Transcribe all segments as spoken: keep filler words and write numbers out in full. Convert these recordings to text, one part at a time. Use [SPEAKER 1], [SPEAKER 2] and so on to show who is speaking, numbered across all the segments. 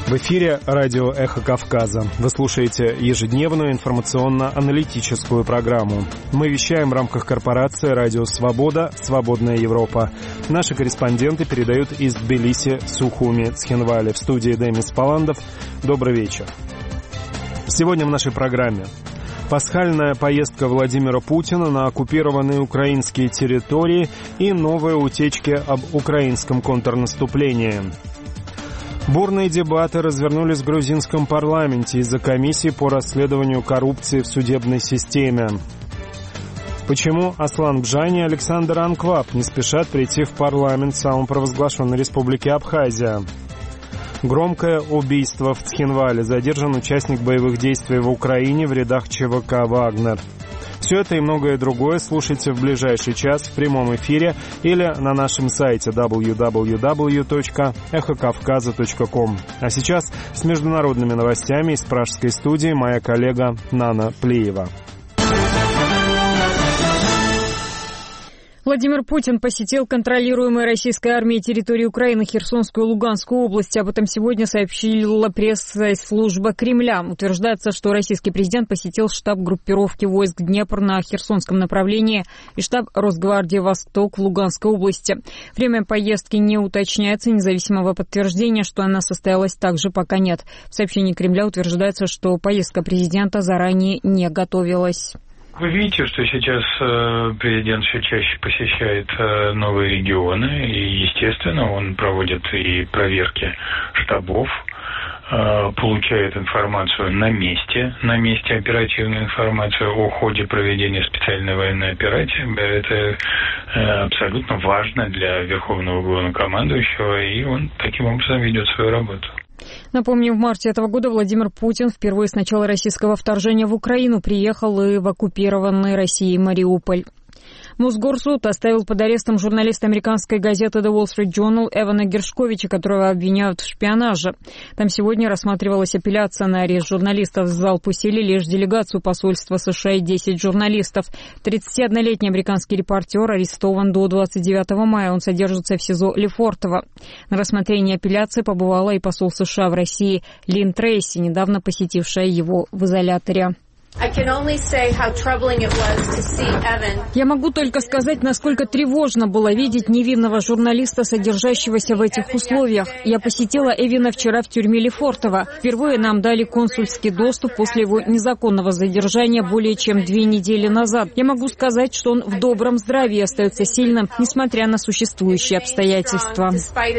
[SPEAKER 1] В эфире радио «Эхо Кавказа». Вы слушаете ежедневную информационно-аналитическую программу. Мы вещаем в рамках корпорации «Радио Свобода. Свободная Европа». Наши корреспонденты передают из Тбилиси, Сухуми, Цхинвали. В студии Демис Паландов. Добрый вечер. Сегодня в нашей программе пасхальная поездка Владимира Путина на оккупированные украинские территории и новые утечки об украинском контрнаступлении. Бурные дебаты развернулись в грузинском парламенте из-за комиссии по расследованию коррупции в судебной системе. Почему Аслан Бжани и Александр Анкваб не спешат прийти в парламент самопровозглашенной республики Абхазия? Громкое убийство в Цхинвале. Задержан участник боевых действий в Украине в рядах ЧВК «Вагнер». Все это и многое другое слушайте в ближайший час в прямом эфире или на нашем сайте дабл ю дабл ю дабл ю точка эхо кавказа точка ком. А сейчас с международными новостями из пражской студии моя коллега Нана Плиева.
[SPEAKER 2] Владимир Путин посетил контролируемые российской армией территории Украины, Херсонскую и Луганскую области. Об этом сегодня сообщила пресс-служба Кремля. Утверждается, что российский президент посетил штаб группировки войск Днепр на Херсонском направлении и штаб Росгвардии «Восток» в Луганской области. Время поездки не уточняется, независимого подтверждения, что она состоялась, также пока нет. В сообщении Кремля утверждается, что поездка президента заранее не готовилась.
[SPEAKER 3] Вы видите, что сейчас президент все чаще посещает новые регионы, и, естественно, он проводит и проверки штабов, получает информацию на месте, на месте оперативную информацию о ходе проведения специальной военной операции. Это абсолютно важно для Верховного Главнокомандующего, и он таким образом ведет свою работу.
[SPEAKER 2] Напомню, в марте этого года Владимир Путин впервые с начала российского вторжения в Украину приехал и в оккупированный Россией Мариуполь. Мосгорсуд оставил под арестом журналиста американской газеты The Wall Street Journal Эвана Гершковича, которого обвиняют в шпионаже. Там сегодня рассматривалась апелляция на арест журналистов. В зал пустили лишь делегацию посольства США и десять журналистов. тридцатиоднолетний американский репортер арестован до двадцать девятого мая. Он содержится в СИЗО Лефортово. На рассмотрении апелляции побывала и посол США в России Лин Трейси, недавно посетившая его в изоляторе. Я могу только сказать, насколько тревожно было видеть невинного журналиста, содержащегося в этих условиях. Я посетила Эвина вчера в тюрьме Лефортово. Впервые нам дали консульский доступ после его незаконного задержания более чем две недели назад. Я могу сказать, что он в добром здравии и остается сильным, несмотря на существующие обстоятельства.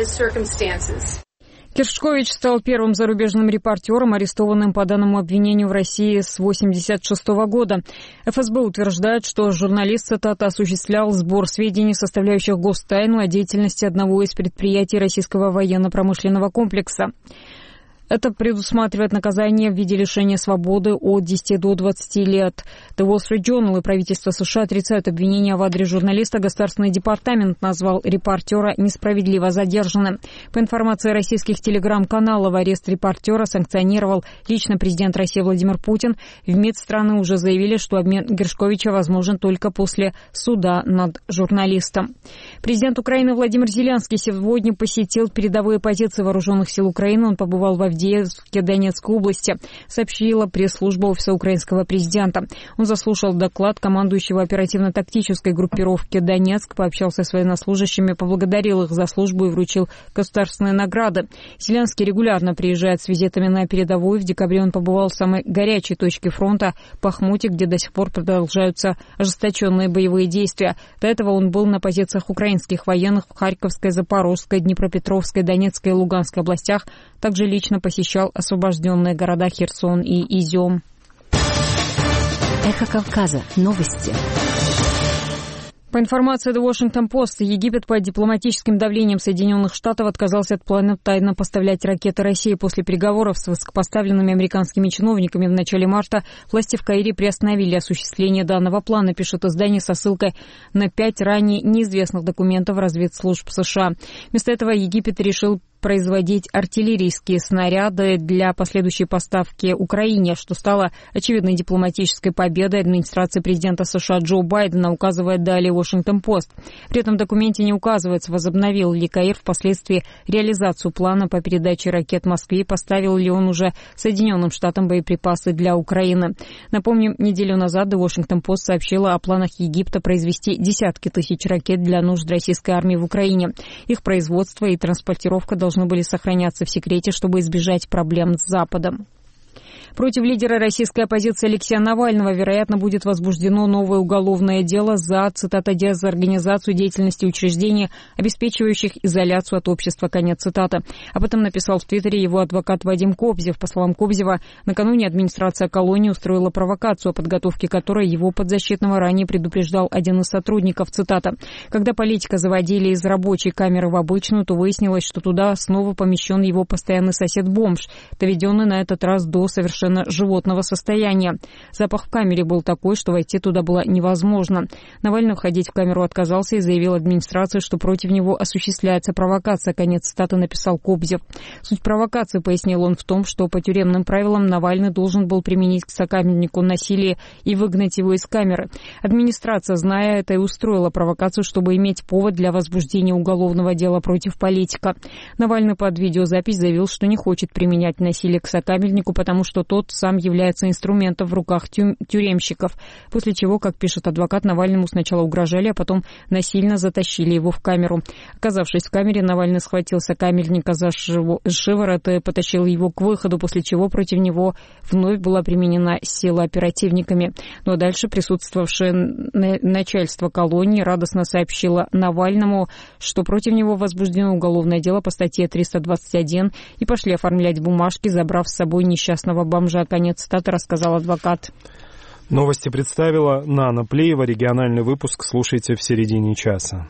[SPEAKER 2] Гершкович стал первым зарубежным репортером, арестованным по данному обвинению в России с восемьдесят шестого года. эф эс бэ утверждает, что журналист, цитата, осуществлял сбор сведений, составляющих гостайну о деятельности одного из предприятий российского военно-промышленного комплекса. Это предусматривает наказание в виде лишения свободы от десяти до двадцати лет. The Wall Street Journal и правительство США отрицают обвинения в адрес журналиста. Государственный департамент назвал репортера несправедливо задержанным. По информации российских телеграм-каналов, арест репортера санкционировал лично президент России Владимир Путин. В МИД страны уже заявили, что обмен Гершковича возможен только после суда над журналистом. Президент Украины Владимир Зеленский сегодня посетил передовые позиции вооруженных сил Украины. Он побывал в Авдеевке, Донецкой области, сообщила пресс-служба Офиса украинского президента. Он заслушал доклад командующего оперативно-тактической группировки «Донецк», пообщался с военнослужащими, поблагодарил их за службу и вручил государственные награды. Зеленский регулярно приезжает с визитами на передовую. В декабре он побывал в самой горячей точке фронта – Бахмуте, где до сих пор продолжаются ожесточенные боевые действия. До этого он был на позициях украинских военных в Харьковской, Запорожской, Днепропетровской, Донецкой и Луганской областях. Также лично посещал освобожденные города Херсон и Изюм.
[SPEAKER 4] Эхо Кавказа. Новости.
[SPEAKER 2] По информации The Washington Post, Египет под дипломатическим давлением Соединенных Штатов отказался от плана тайно поставлять ракеты России. После переговоров с высокопоставленными американскими чиновниками в начале марта власти в Каире приостановили осуществление данного плана, пишет издание со ссылкой на пять ранее неизвестных документов разведслужб США. Вместо этого Египет решил производить артиллерийские снаряды для последующей поставки Украине, что стало очевидной дипломатической победой администрации президента США Джо Байдена, указывает далее Washington-Post. При этом в документе не указывается, возобновил ли Каир впоследствии реализацию плана по передаче ракет Москве и поставил ли он уже Соединенным Штатам боеприпасы для Украины. Напомним, неделю назад The Washington-Post сообщила о планах Египта произвести десятки тысяч ракет для нужд российской армии в Украине. Их производство и транспортировка должны были сохраняться в секрете, чтобы избежать проблем с Западом. Против лидера российской оппозиции Алексея Навального, вероятно, будет возбуждено новое уголовное дело за, цитата, «дезорганизацию деятельности учреждений, обеспечивающих изоляцию от общества», конец цитаты. Об этом написал в Твиттере его адвокат Вадим Кобзев. По словам Кобзева, накануне администрация колонии устроила провокацию, о подготовке которой его подзащитного ранее предупреждал один из сотрудников, цитата. «Когда политика заводили из рабочей камеры в обычную, то выяснилось, что туда снова помещен его постоянный сосед-бомж, доведенный на этот раз до совершенно животного состояния. Запах в камере был такой, что войти туда было невозможно. Навальный входить в камеру отказался и заявил администрации, что против него осуществляется провокация», конец цитаты, написал Кобзев. Суть провокации, пояснил он, в том, что по тюремным правилам Навальный должен был применить к сокамернику насилие и выгнать его из камеры. Администрация, зная это, и устроила провокацию, чтобы иметь повод для возбуждения уголовного дела против политика. Навальный под видеозапись заявил, что не хочет применять насилие к сокамернику, потому что тот сам является инструментом в руках тю- тюремщиков. После чего, как пишет адвокат, Навальному сначала угрожали, а потом насильно затащили его в камеру. Оказавшись в камере, Навальный схватил сокамерника за шиворот и потащил его к выходу, после чего против него вновь была применена сила оперативниками. Но дальше присутствовавшее начальство колонии радостно сообщило Навальному, что против него возбуждено уголовное дело по статье триста двадцать один, и пошли оформлять бумажки, забрав с собой несчастного бомжа, конец цитаты, рассказал адвокат.
[SPEAKER 1] Новости представила Нана Плеева. Региональный выпуск слушайте в середине часа.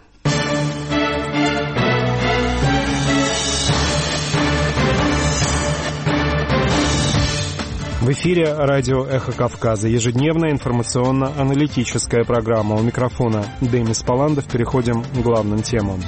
[SPEAKER 1] В эфире радио «Эхо Кавказа». Ежедневная информационно-аналитическая программа. У микрофона Демис Паландов. Переходим к главным темам.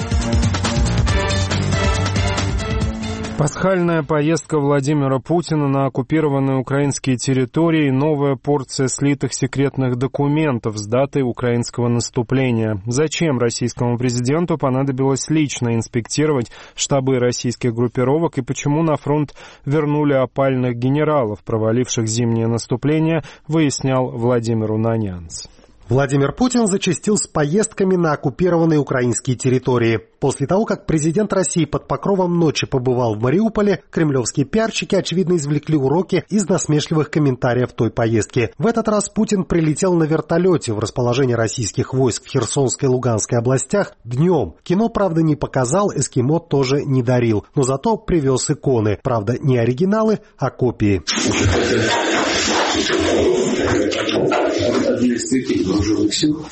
[SPEAKER 1] Пасхальная поездка Владимира Путина на оккупированные украинские территории, новая порция слитых секретных документов с датой украинского наступления. Зачем российскому президенту понадобилось лично инспектировать штабы российских группировок и почему на фронт вернули опальных генералов, проваливших зимнее наступление, выяснял Владимир Унанянц.
[SPEAKER 5] Владимир Путин зачастил с поездками на оккупированные украинские территории. После того, как президент России под покровом ночи побывал в Мариуполе, кремлевские пиарщики, очевидно, извлекли уроки из насмешливых комментариев той поездки. В этот раз Путин прилетел на вертолете в расположение российских войск в Херсонской и Луганской областях днем. Кино, правда, не показал, эскимо тоже не дарил, но зато привез иконы. Правда, не оригиналы, а копии.
[SPEAKER 6] Одна из таких вооруженных сил,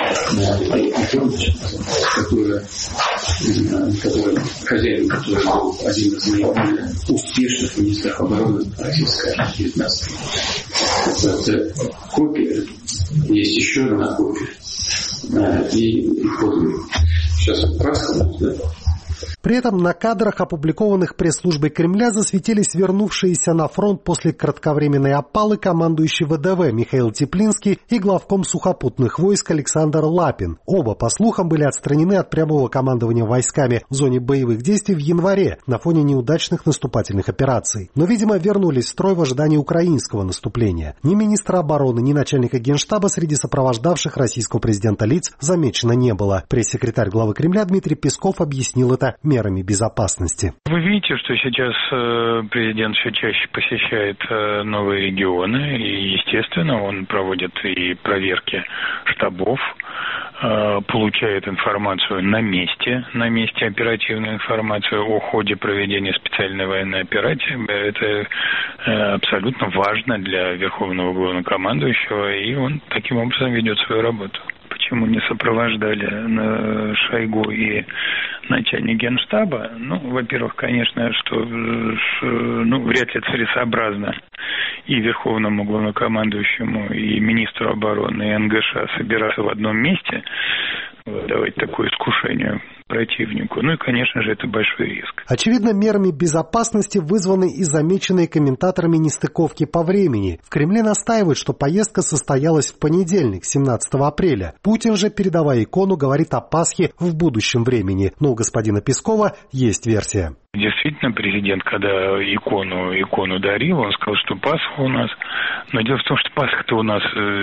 [SPEAKER 6] которая, которая, хозяин, который был один из наиболее успешных министров обороны российской армии девятнадцатого века. Это копия, есть еще одна копия, и, и вот сейчас он краска, да.
[SPEAKER 5] При этом на кадрах, опубликованных пресс-службой Кремля, засветились вернувшиеся на фронт после кратковременной опалы командующий ВДВ Михаил Теплинский и главком сухопутных войск Александр Лапин. Оба, по слухам, были отстранены от прямого командования войсками в зоне боевых действий в январе на фоне неудачных наступательных операций. Но, видимо, вернулись в строй в ожидании украинского наступления. Ни министра обороны, ни начальника Генштаба среди сопровождавших российского президента лиц замечено не было. Пресс-секретарь главы Кремля Дмитрий Песков объяснил это мерами безопасности.
[SPEAKER 3] Вы видите, что сейчас президент все чаще посещает новые регионы, и, естественно, он проводит и проверки штабов, получает информацию на месте, на месте оперативную информацию о ходе проведения специальной военной операции. Это абсолютно важно для Верховного Главнокомандующего, и он таким образом ведет свою работу. Почему не сопровождали Шойгу и начальник Генштаба? Ну, во-первых, конечно, что ну, вряд ли целесообразно и Верховному Главнокомандующему, и министру обороны, и эн гэ ша собираться в одном месте. давать такое искушение противнику. Ну и, конечно же, это большой риск.
[SPEAKER 5] Очевидно, мерами безопасности вызваны и замеченные комментаторами нестыковки по времени. В Кремле настаивают, что поездка состоялась в понедельник, семнадцатого апреля. Путин же, передавая икону, говорит о Пасхе в будущем времени. Но у господина Пескова есть версия.
[SPEAKER 3] Действительно, президент, когда икону, икону дарил, он сказал, что Пасха у нас. Но дело в том, что Пасха-то у нас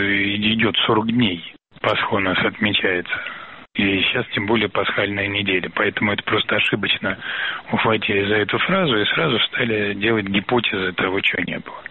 [SPEAKER 3] идет сорок дней. Пасха у нас отмечается. И сейчас тем более пасхальная неделя. Поэтому это просто ошибочно ухватили за эту фразу и сразу стали делать гипотезы того, чего не было.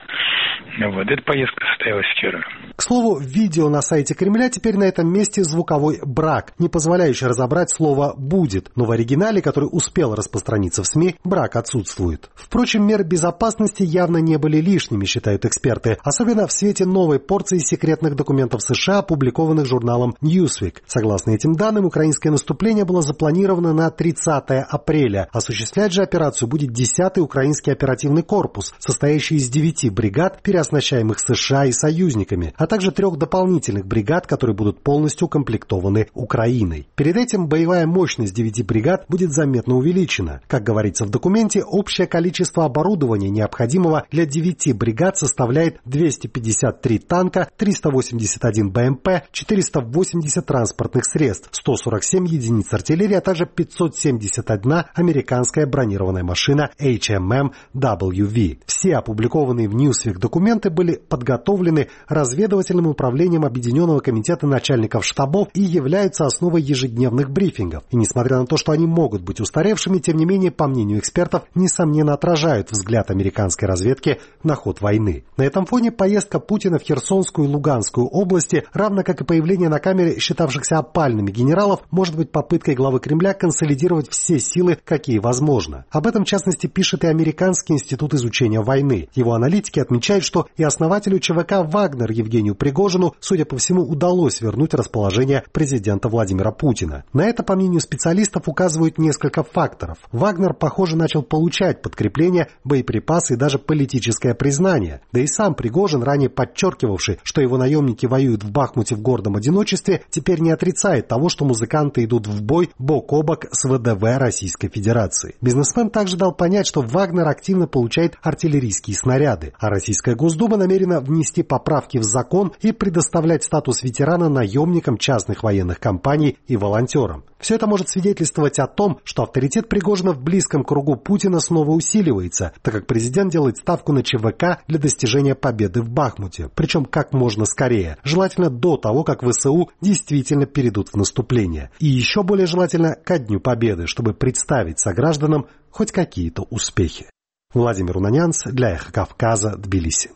[SPEAKER 3] Вот, эта поездка состоялась вчера.
[SPEAKER 5] К слову, в видео на сайте Кремля теперь на этом месте звуковой брак, не позволяющий разобрать слово «будет». Но в оригинале, который успел распространиться в СМИ, брак отсутствует. Впрочем, меры безопасности явно не были лишними, считают эксперты. Особенно в свете новой порции секретных документов США, опубликованных журналом Newsweek. Согласно этим данным, украинское наступление было запланировано на тридцатое апреля. Осуществлять же операцию будет десятый украинский оперативный корпус, состоящий из девяти бригад, переоснащаемых США и союзниками, а также трех дополнительных бригад, которые будут полностью укомплектованы Украиной. Перед этим боевая мощность девяти бригад будет заметно увеличена. Как говорится в документе, общее количество оборудования, необходимого для девяти бригад, составляет двести пятьдесят три танка, триста восемьдесят один БМП, четыреста восемьдесят транспортных средств, сто сорок семь единиц артиллерии, а также пятьсот семьдесят одна американская бронированная машина эйч эм эм дабл ю ви. Все опубликованные в Newsweek документы были подготовлены разведывательным управлением Объединенного комитета начальников штабов и являются основой ежедневных брифингов. И несмотря на то, что они могут быть устаревшими, тем не менее, по мнению экспертов, несомненно отражают взгляд американской разведки на ход войны. На этом фоне поездка Путина в Херсонскую и Луганскую области, равно как и появление на камере считавшихся опальными генералов, может быть попыткой главы Кремля консолидировать все силы, какие возможно. Об этом, в частности, пишет и Американский институт изучения войны. Его аналитики отмечают, что и основателю ЧВК «Вагнер» Евгению Пригожину, судя по всему, удалось вернуть расположение президента Владимира Путина. На это, по мнению специалистов, указывают несколько факторов. «Вагнер», похоже, начал получать подкрепление, боеприпасы и даже политическое признание. Да и сам Пригожин, ранее подчеркивавший, что его наемники воюют в Бахмуте в гордом одиночестве, теперь не отрицает того, что музыканты идут в бой бок о бок с вэ дэ вэ Российской Федерации. Бизнесмен также дал понять, что «Вагнер» активно получает артиллерийские снаряды, а Российская Госдума намерена внести поправки в закон и предоставлять статус ветерана наемникам частных военных компаний и волонтерам. Все это может свидетельствовать о том, что авторитет Пригожина в близком кругу Путина снова усиливается, так как президент делает ставку на ЧВК для достижения победы в Бахмуте, причем как можно скорее, желательно до того, как вэ эс у действительно перейдут в наступление. И еще более желательно ко дню победы, чтобы представить согражданам хоть какие-то успехи. Владимир Унанянц для Эхо Кавказа, Тбилиси.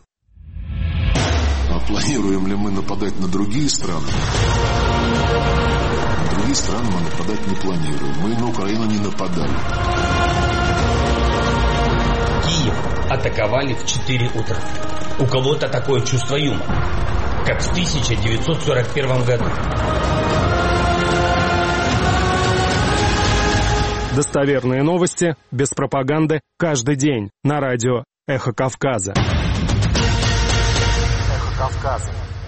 [SPEAKER 7] А планируем ли мы нападать на другие страны? На другие страны мы нападать не планируем. Мы на Украину не нападали.
[SPEAKER 8] Киев атаковали в четыре утра. У кого-то такое чувство юмора, как в тысяча девятьсот сорок первом году.
[SPEAKER 1] Достоверные новости, без пропаганды, каждый день на радио «Эхо Кавказа». «Эхо Кавказа».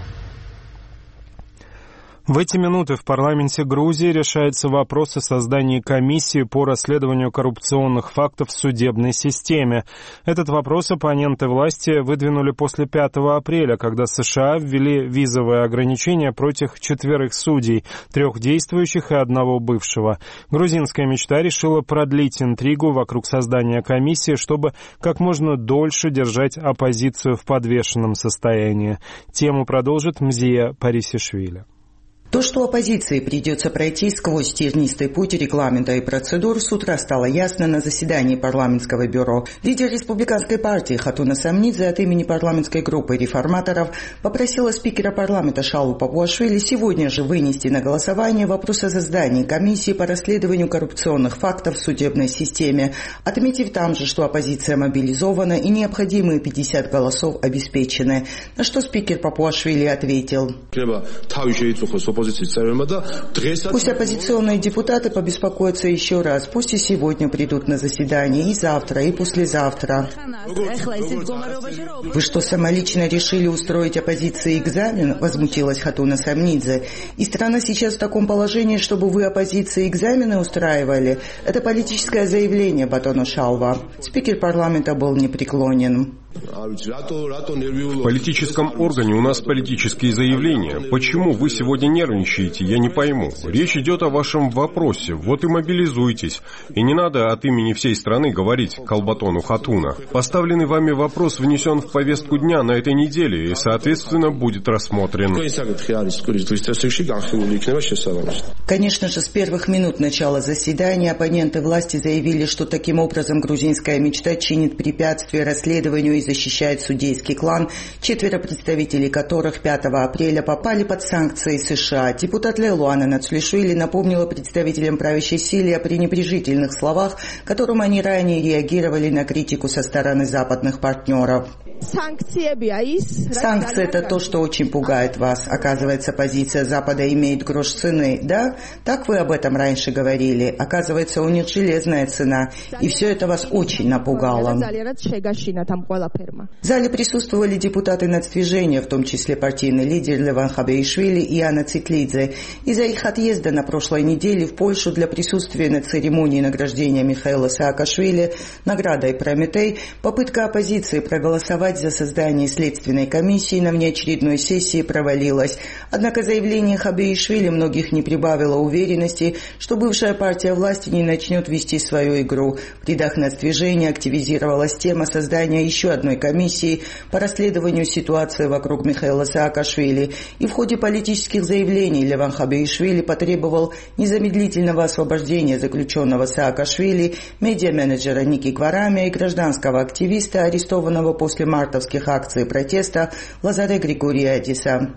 [SPEAKER 1] В эти минуты в парламенте Грузии решается вопрос о создании комиссии по расследованию коррупционных фактов в судебной системе. Этот вопрос оппоненты власти выдвинули после пятого апреля, когда США ввели визовые ограничения против четверых судей, трех действующих и одного бывшего. Грузинская мечта решила продлить интригу вокруг создания комиссии, чтобы как можно дольше держать оппозицию в подвешенном состоянии. Тему продолжит Мзия Парисишвили.
[SPEAKER 9] То, что оппозиции придется пройти сквозь тернистый путь регламента и процедур, с утра стало ясно на заседании парламентского бюро. Лидер республиканской партии Хатуна Самнидзе от имени парламентской группы реформаторов попросила спикера парламента Шалу Папуашвили сегодня же вынести на голосование вопрос о создании комиссии по расследованию коррупционных фактов в судебной системе, отметив там же, что оппозиция мобилизована и необходимые пятьдесят голосов обеспечены. На что спикер Папуашвили ответил: Пусть оппозиционные депутаты побеспокоятся еще раз. Пусть и сегодня придут на заседание, и завтра, и послезавтра. Вы что, самолично решили устроить оппозиции экзамен? Возмутилась Хатуна Самнидзе. И страна сейчас в таком положении, чтобы вы оппозиции экзамены устраивали? Это политическое заявление Батону Шалва. Спикер парламента был непреклонен.
[SPEAKER 10] В политическом органе у нас политические заявления. Почему вы сегодня нервничаете, я не пойму. Речь идет о вашем вопросе, вот и мобилизуйтесь. И не надо от имени всей страны говорить Калбатону Хатуна. Поставленный вами вопрос внесен в повестку дня на этой неделе и, соответственно, будет рассмотрен.
[SPEAKER 9] Конечно же, с первых минут начала заседания оппоненты власти заявили, что таким образом грузинская мечта чинит препятствия расследованию и защищает судейский клан, четверо представителей которых пятого апреля попали под санкции США. Депутат Лейлуана Нацлишвили напомнила представителям правящей силы о пренебрежительных словах, которым они ранее реагировали на критику со стороны западных партнеров. Санкции – это то, что очень пугает вас. Оказывается, позиция Запада имеет грош цены, да? Так вы об этом раньше говорили. Оказывается, у них железная цена. И все это вас очень напугало. В зале присутствовали депутаты нацдвижения, в том числе партийный лидер Леван Хабеишвили и Анна Цитлидзе. Из-за их отъезда на прошлой неделе в Польшу для присутствия на церемонии награждения Михаила Саакашвили наградой Прометей попытка оппозиции проголосовать за создание следственной комиссии на внеочередной сессии провалилась. Однако заявление Хабеишвили многих не прибавило уверенности, что бывшая партия власти не начнет вести свою игру. В рядах нацдвижения активизировалась тема создания еще одной комиссии по расследованию ситуации вокруг Михаила Саакашвили. И в ходе политических заявлений Леван Хабеишвили потребовал незамедлительного освобождения заключенного Саакашвили, медиа-менеджера Ники Гварамия и гражданского активиста, арестованного после мартовских акций протеста Лазаре Григориадиса.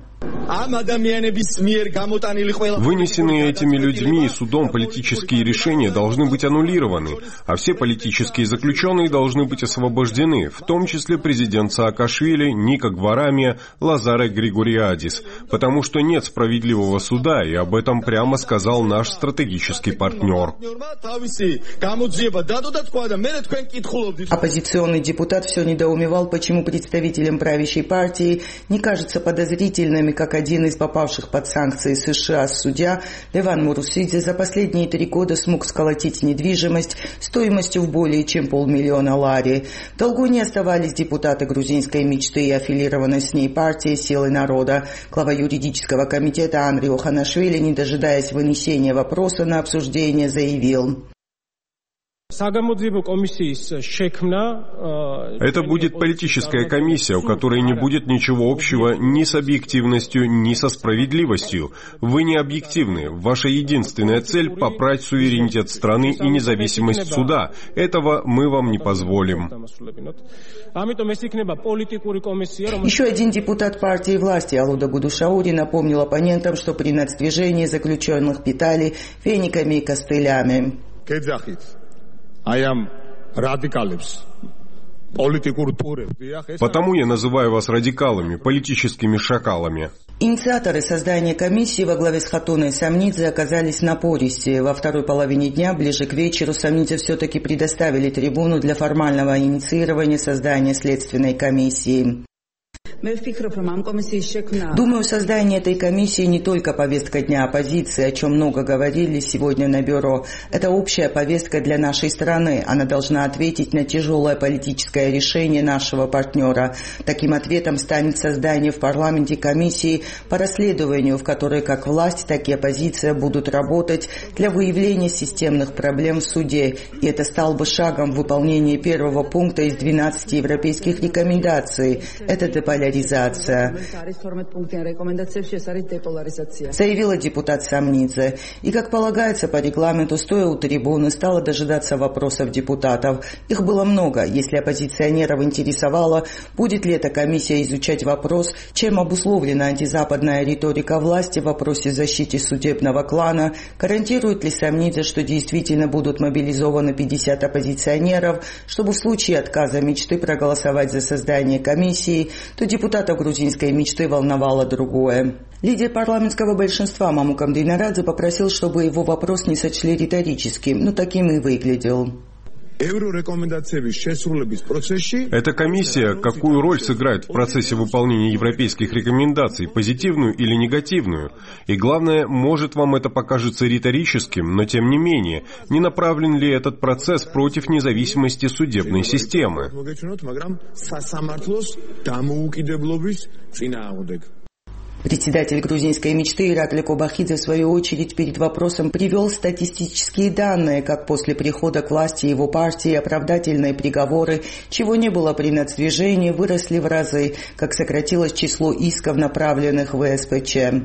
[SPEAKER 10] Вынесенные этими людьми и судом политические решения должны быть аннулированы, а все политические заключенные должны быть освобождены, в том числе президент Саакашвили, Ника Гварамия, Лазаре Григориадис, потому что нет справедливого суда, и об этом прямо сказал наш стратегический партнер.
[SPEAKER 9] Оппозиционный депутат все недоумевал, почему представителям правящей партии не кажется подозрительными, как один из попавших под санкции США судья Леван Мурусидзе за последние три года смог сколотить недвижимость стоимостью в более чем полмиллиона лари. В долгу не оставались депутаты грузинской мечты и аффилированной с ней партии «Силы народа». Глава юридического комитета Анри Оханашвили, не дожидаясь вынесения вопроса на обсуждение, заявил:
[SPEAKER 10] Это будет политическая комиссия, у которой не будет ничего общего ни с объективностью, ни со справедливостью. Вы не объективны. Ваша единственная цель – попрать суверенитет страны и независимость суда. Этого мы вам не позволим.
[SPEAKER 9] Еще один депутат партии власти Алуда Гудушаури напомнил оппонентам, что при нацдвижении заключенных питали фениками и костылями.
[SPEAKER 10] Потому я называю вас радикалами, политическими шакалами.
[SPEAKER 9] Инициаторы создания комиссии во главе с Хатуной Самнидзе оказались напористее. Во второй половине дня, ближе к вечеру, Самнидзе все-таки предоставили трибуну для формального инициирования создания следственной комиссии. Думаю, создание этой комиссии не только повестка дня оппозиции, о чем много говорили сегодня на бюро. Это общая повестка для нашей страны. Она должна ответить на тяжелое политическое решение нашего партнера. Таким ответом станет создание в парламенте комиссии по расследованию, в которой как власть, так и оппозиция будут работать для выявления системных проблем в суде. И это стало бы шагом в выполнении первого пункта из двенадцати европейских рекомендаций. Это деполяризация. Заявила депутат Самнидзе. И, как полагается по регламенту, стоя у трибуны, стала дожидаться вопросов депутатов. Их было много. Если оппозиционеров интересовало, будет ли эта комиссия изучать вопрос, чем обусловлена антизападная риторика власти в вопросе защиты судебного клана, гарантирует ли Самнидзе, что действительно будут мобилизованы пятьдесят оппозиционеров, чтобы в случае отказа мечты проголосовать за создание комиссии, то депутаты депутатов грузинской мечты волновало другое. Лидер парламентского большинства Мамукам Динарадзе попросил, чтобы его вопрос не сочли риторическим, но таким и выглядел.
[SPEAKER 10] Эта комиссия какую роль сыграет в процессе выполнения европейских рекомендаций, позитивную или негативную? И главное, может вам это покажется риторическим, но тем не менее, не направлен ли этот процесс против независимости судебной системы?
[SPEAKER 9] Председатель грузинской мечты Иракли Кобахидзе в свою очередь перед вопросом привел статистические данные, как после прихода к власти его партии оправдательные приговоры, чего не было при нацдвижении, выросли в разы, как сократилось число исков, направленных в ВСПЧ.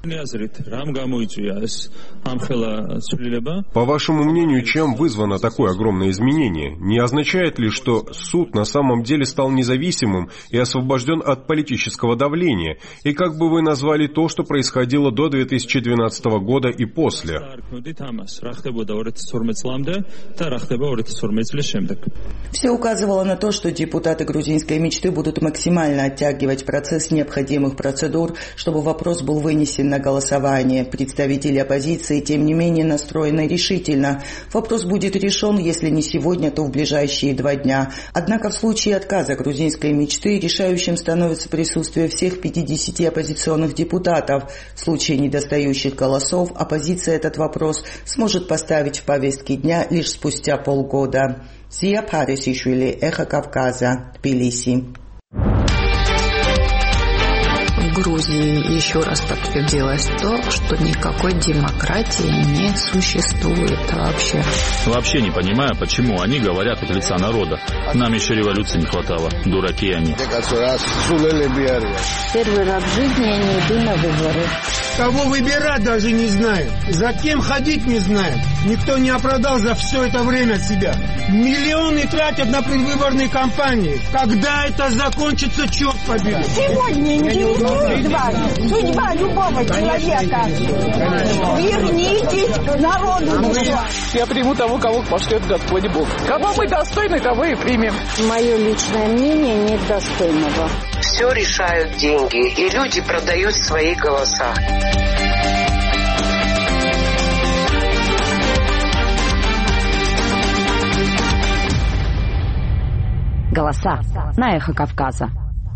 [SPEAKER 10] По вашему мнению, чем вызвано такое огромное изменение? Не означает ли, что суд на самом деле стал независимым и освобожден от политического давления? И как бы вы назвали то, что происходило до две тысячи двенадцатого года и после?
[SPEAKER 9] Все указывало на то, что депутаты грузинской мечты будут максимально оттягивать процесс необходимых процедур, чтобы вопрос был вынесен на голосование. Представители оппозиции, тем не менее, настроены решительно. Вопрос будет решен, если не сегодня, то в ближайшие два дня. Однако в случае отказа грузинской мечты решающим становится присутствие всех пятидесяти оппозиционных депутатов. В случае недостающих голосов оппозиция этот вопрос сможет поставить в повестке дня лишь спустя полгода. Зия Парисишвили, Эхо Кавказа, Тбилиси.
[SPEAKER 11] В Грузии еще раз подтвердилось то, что никакой демократии не существует вообще.
[SPEAKER 12] Вообще не понимаю, почему они говорят от лица народа. Нам еще революции не хватало. Дураки они.
[SPEAKER 13] Первый раз в жизни я не иду на выборы.
[SPEAKER 14] Кого выбирать даже не знаю. За кем ходить не знаю. Никто не оправдал за все это время себя. Миллионы тратят на предвыборные кампании. Когда это закончится, черт побери.
[SPEAKER 13] Сегодня интересует вас судьба любого человека. Вернитесь к народу.
[SPEAKER 15] Я приму того, кого пошлет Господь Бог. Кого мы достойны, того и примем.
[SPEAKER 13] Мое личное мнение нет достойного.
[SPEAKER 16] Все решают деньги, и люди продают свои голоса.
[SPEAKER 4] Голоса на Эхо Кавказа.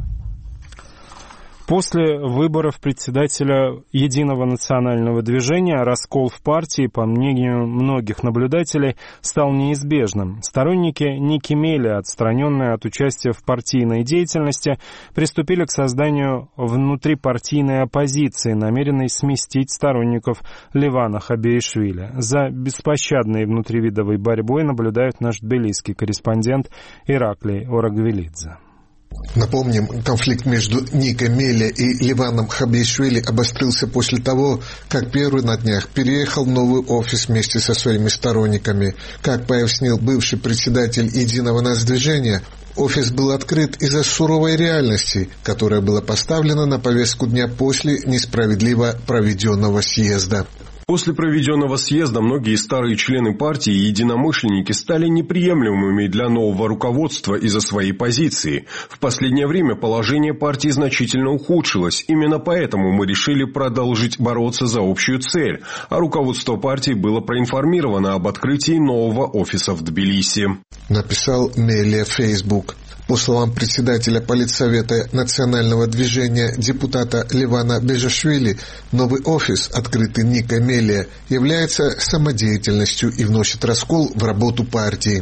[SPEAKER 1] После выборов председателя Единого национального движения раскол в партии, по мнению многих наблюдателей, стал неизбежным. Сторонники Ники Мели, отстраненные от участия в партийной деятельности, приступили к созданию внутрипартийной оппозиции, намеренной сместить сторонников Левана Хабиишвили. За беспощадной внутривидовой борьбой наблюдает наш тбилисский корреспондент Ираклий Орагвелидзе.
[SPEAKER 17] Напомним, конфликт между Никой Мели и Леваном Хабиишвили обострился после того, как первый на днях переехал в новый офис вместе со своими сторонниками. Как пояснил бывший председатель Единого нацдвижения, офис был открыт из-за суровой реальности, которая была поставлена на повестку дня после несправедливо проведенного съезда.
[SPEAKER 10] После проведенного съезда многие старые члены партии и единомышленники стали неприемлемыми для нового руководства из-за своей позиции. В последнее время положение партии значительно ухудшилось. Именно поэтому мы решили продолжить бороться за общую цель. А руководство партии было проинформировано об открытии нового офиса в Тбилиси.
[SPEAKER 17] Написал Мели в Facebook. По словам председателя Политсовета национального движения депутата Левана Бежашвили, новый офис, открытый Никой Мели, является самодеятельностью и вносит раскол в работу партии.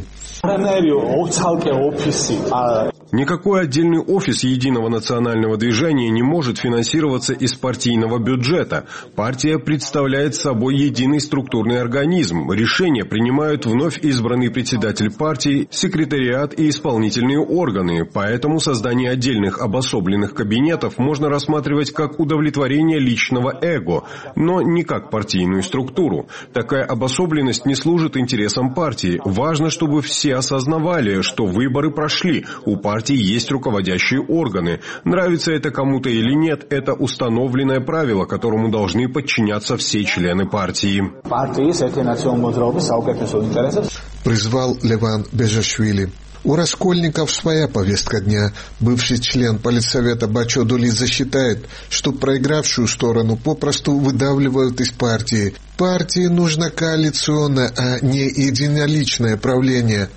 [SPEAKER 10] Никакой отдельный офис Единого национального движения не может финансироваться из партийного бюджета. Партия представляет собой единый структурный организм. Решения принимают вновь избранный председатель партии, секретариат и исполнительные органы. Поэтому создание отдельных обособленных кабинетов можно рассматривать как удовлетворение личного эго, но не как партийную структуру. Такая обособленность не служит интересам партии. Важно, чтобы все осознавали, что выборы прошли, у партии есть руководящие органы. Нравится это кому-то или нет, это установленное правило, которому должны подчиняться все члены партии.
[SPEAKER 17] Призвал Леван Бежашвили. У раскольников своя повестка дня. Бывший член политсовета Бачо Дулидзе считает, что проигравшую сторону попросту выдавливают из партии. Партии нужно коалиционное, а не единоличное правление.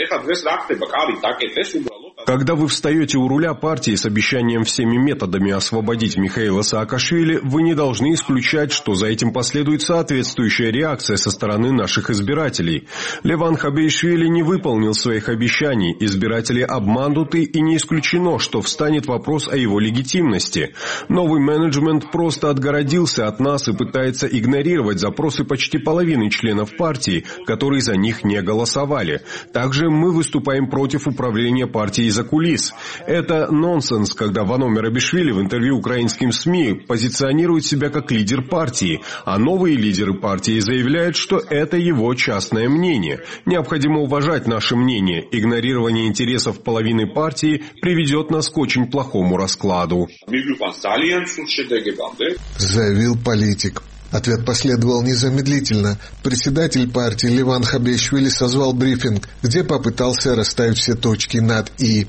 [SPEAKER 10] Когда вы встаете у руля партии с обещанием всеми методами освободить Михаила Саакашвили, вы не должны исключать, что за этим последует соответствующая реакция со стороны наших избирателей. Леван Хабейшвили не выполнил своих обещаний, избиратели обмануты, и не исключено, что встанет вопрос о его легитимности. Новый менеджмент просто отгородился от нас и пытается игнорировать запросы почти половины членов партии, которые за них не голосовали. Также мы выступаем против управления партией за кулис. Это нонсенс, когда Вано Мерабишвили в интервью украинским СМИ позиционирует себя как лидер партии, а новые лидеры партии заявляют, что это его частное мнение. Необходимо уважать наше мнение. Игнорирование интересов половины партии приведет нас к очень плохому раскладу.
[SPEAKER 17] Заявил политик. Ответ последовал незамедлительно. Председатель партии Леван Хабейшвили созвал брифинг, где попытался расставить все точки над «и».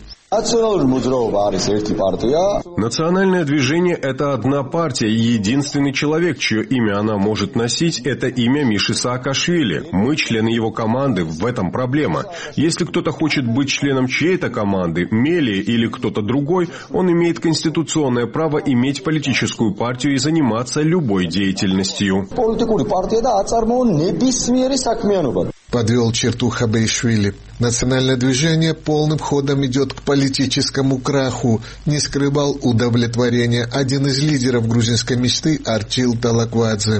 [SPEAKER 10] Национальное движение – это одна партия, и единственный человек, чье имя она может носить, это имя Миши Саакашвили. Мы члены его команды, в этом проблема. Если кто-то хочет быть членом чьей-то команды, Мелии или кто-то другой, он имеет конституционное право иметь политическую партию и заниматься любой деятельностью.
[SPEAKER 17] Подвел черту Хабейшвили. Национальное движение полным ходом идет к политическому краху. Не скрывал удовлетворения один из лидеров грузинской мечты Арчил Талаквадзе.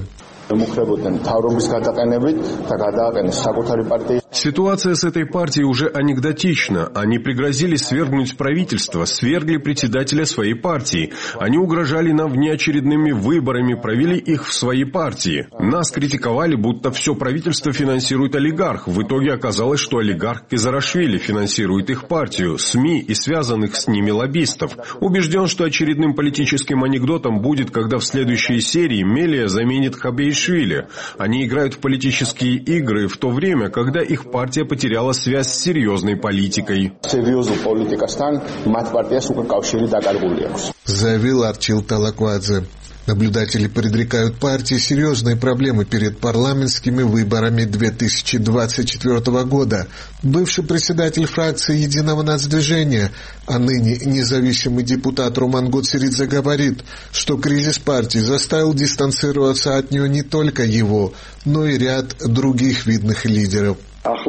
[SPEAKER 10] Ситуация с этой партией уже анекдотична. Они пригрозили свергнуть правительство, свергли председателя своей партии. Они угрожали нам внеочередными выборами, провели их в своей партии. Нас критиковали, будто все правительство финансирует олигарх. В итоге оказалось, что олигарх Кизарашвили финансирует их партию, СМИ и связанных с ними лоббистов. Убежден, что очередным политическим анекдотом будет, когда в следующей серии Мелия заменит Хабейшвили. Они играют в политические игры в то время, когда их партия потеряла связь с серьезной политикой.
[SPEAKER 17] Заявил Арчил Талаквадзе. Наблюдатели предрекают партии серьезные проблемы перед парламентскими выборами две тысячи двадцать четвёртого года. Бывший председатель фракции Единого нацдвижения, а ныне независимый депутат Роман Гоцеридзе говорит, что кризис партии заставил дистанцироваться от нее не только его, но и ряд других видных лидеров.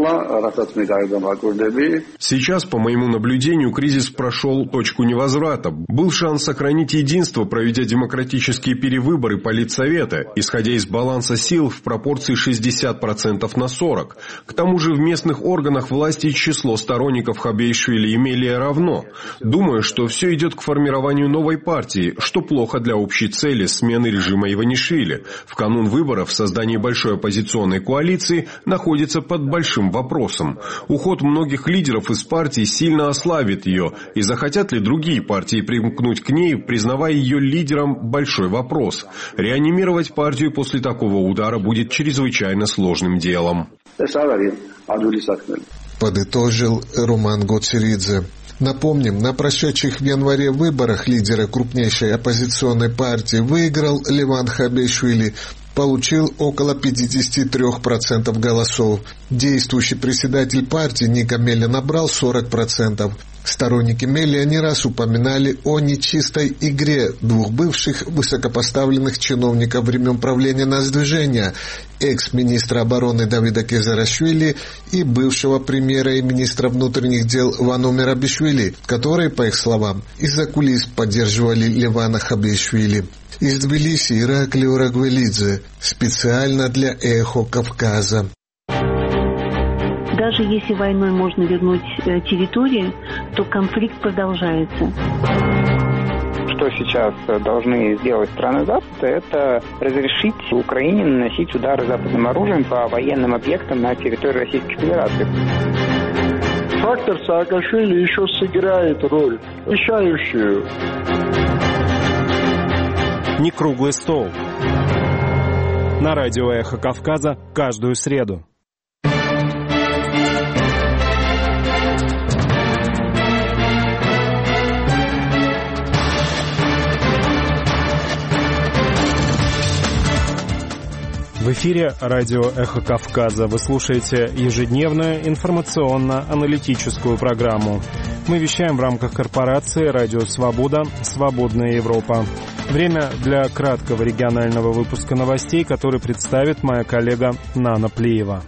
[SPEAKER 10] Сейчас, по моему наблюдению, кризис прошел точку невозврата. Был шанс сохранить единство, проведя демократические перевыборы Политсовета, исходя из баланса сил в пропорции шестьдесят процентов на сорок процентов. К тому же в местных органах власти число сторонников Хабейшвили и Мелия равно. Думаю, что все идет к формированию новой партии, что плохо для общей цели смены режима Иванишвили. В канун выборов создание большой оппозиционной коалиции находится под большим вопросом. Уход многих лидеров из партии сильно ослабит ее, и захотят ли другие партии примкнуть к ней, признавая ее лидером, большой вопрос. Реанимировать партию после такого удара будет чрезвычайно сложным делом.
[SPEAKER 17] Подытожил Роман Гоцеридзе. Напомним, на прошедших в январе выборах лидера крупнейшей оппозиционной партии выиграл Леван Хабейшвили, получил около пятьдесят три процента голосов. Действующий председатель партии Ника Мелия набрал сорок процентов. Сторонники Мелия не раз упоминали о нечистой игре двух бывших высокопоставленных чиновников времен правления Нацдвижения, экс-министра обороны Давида Кизарашвили и бывшего премьера и министра внутренних дел Вано Мерабишвили, которые, по их словам, из-за кулис поддерживали Левана Хабейшвили. Из Тбилиси Ираклий Урагвелидзе, специально для «Эхо Кавказа».
[SPEAKER 18] Даже если войной можно вернуть территории, то конфликт продолжается.
[SPEAKER 19] Что сейчас должны сделать страны Запада, это разрешить Украине наносить удары западным оружием по военным объектам на территории Российской Федерации.
[SPEAKER 20] Фактор Саакашвили еще сыграет роль, решающую.
[SPEAKER 1] Не круглый стол. На радио «Эхо Кавказа» каждую среду. В эфире радио «Эхо Кавказа». Вы слушаете ежедневную информационно-аналитическую программу. Мы вещаем в рамках корпорации «Радио Свобода. Свободная Европа». Время для краткого регионального выпуска новостей, который представит моя коллега Нана Плиева.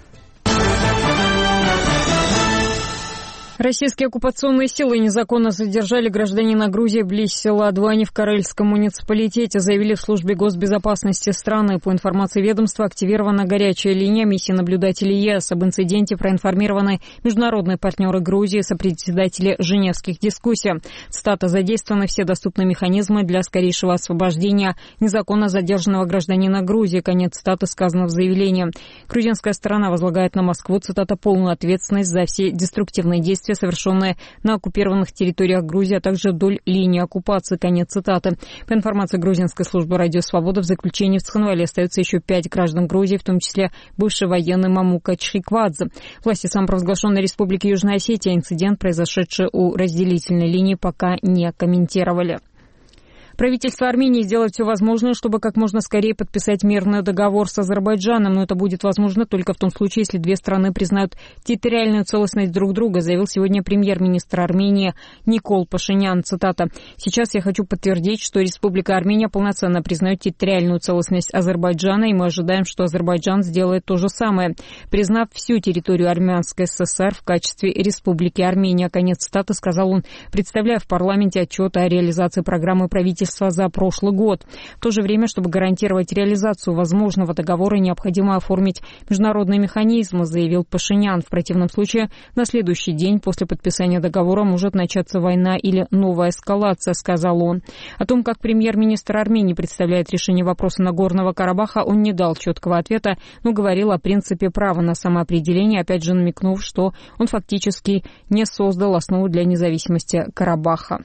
[SPEAKER 2] Российские оккупационные силы незаконно задержали гражданина Грузии близ села Двани в Карельском муниципалитете, заявили в службе госбезопасности страны. По информации ведомства, активирована горячая линия миссии наблюдателей ЕС. Об инциденте проинформированы международные партнеры Грузии, сопредседатели женевских дискуссий. Цитата: «Задействованы все доступные механизмы для скорейшего освобождения незаконно задержанного гражданина Грузии». Конец цитаты сказано в заявлении. Грузинская сторона возлагает на Москву, цитата, «полную ответственность за все деструктивные действия, совершенные на оккупированных территориях Грузии, а также вдоль линии оккупации». Конец цитаты. По информации грузинской службы «Радио Свобода», в заключении в Цхинвале остаются еще пять граждан Грузии, в том числе бывший военный Мамука Чхиквадзе. Власти самопровозглашенной Республики Южная Осетия инцидент, произошедший у разделительной линии, пока не комментировали. Правительство Армении сделает все возможное, чтобы как можно скорее подписать мирный договор с Азербайджаном, но это будет возможно только в том случае, если две страны признают территориальную целостность друг друга, заявил сегодня премьер-министр Армении Никол Пашинян. Цитата: «Сейчас я хочу подтвердить, что Республика Армения полноценно признает территориальную целостность Азербайджана, и мы ожидаем, что Азербайджан сделает то же самое, признав всю территорию Армянской ССР в качестве Республики Армения». Конец цитаты, сказал он, представляя в парламенте отчет о реализации программы правительства за прошлый год. В то же время, чтобы гарантировать реализацию возможного договора, необходимо оформить международные механизмы, заявил Пашинян. В противном случае на следующий день после подписания договора может начаться война или новая эскалация, сказал он. О том, как премьер-министр Армении представляет решение вопроса Нагорного Карабаха, он не дал четкого ответа, но говорил о принципе права на самоопределение, опять же намекнув, что он фактически не создал основу для независимости Карабаха.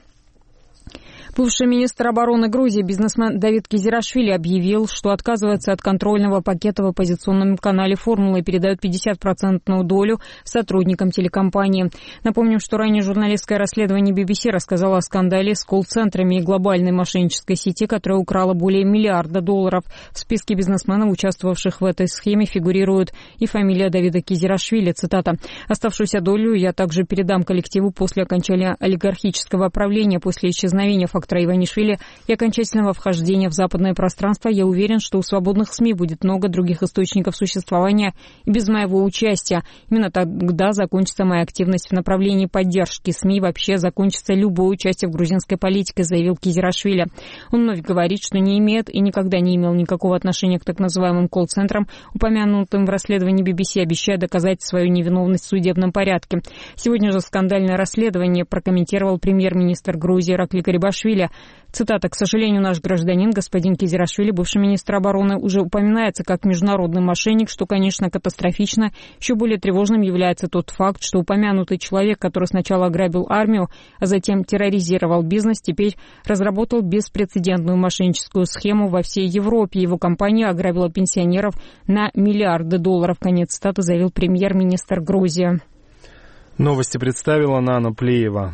[SPEAKER 2] Бывший министр обороны Грузии, бизнесмен Давид Кизирашвили, объявил, что отказывается от контрольного пакета в оппозиционном канале «Формула» и передает пятьдесят процентов долю сотрудникам телекомпании. Напомним, что ранее журналистское расследование би би си рассказало о скандале с колл-центрами и глобальной мошеннической сети, которая украла более миллиарда долларов. В списке бизнесменов, участвовавших в этой схеме, фигурирует и фамилия Давида Кизирашвили. Цитата: «Оставшуюся долю я также передам коллективу после окончания олигархического правления, после исчезновения фактора Иванишвили и окончательного вхождения в западное пространство. Я уверен, что у свободных СМИ будет много других источников существования и без моего участия. Именно тогда закончится моя активность в направлении поддержки СМИ, вообще закончится любое участие в грузинской политике», заявил Кизирашвили. Он вновь говорит, что не имеет и никогда не имел никакого отношения к так называемым колл-центрам, упомянутым в расследовании би би си, обещая доказать свою невиновность в судебном порядке. Сегодня же скандальное расследование прокомментировал премьер-министр Грузии Иракли Гарибашвили. Цитата: «К сожалению, наш гражданин, господин Кизирашвили, бывший министр обороны, уже упоминается как международный мошенник, что, конечно, катастрофично. Еще более тревожным является тот факт, что упомянутый человек, который сначала ограбил армию, а затем терроризировал бизнес, теперь разработал беспрецедентную мошенническую схему во всей Европе. Его компания ограбила пенсионеров на миллиарды долларов». Конец цитаты, заявил премьер-министр Грузии.
[SPEAKER 1] Новости представила Нана Плиева.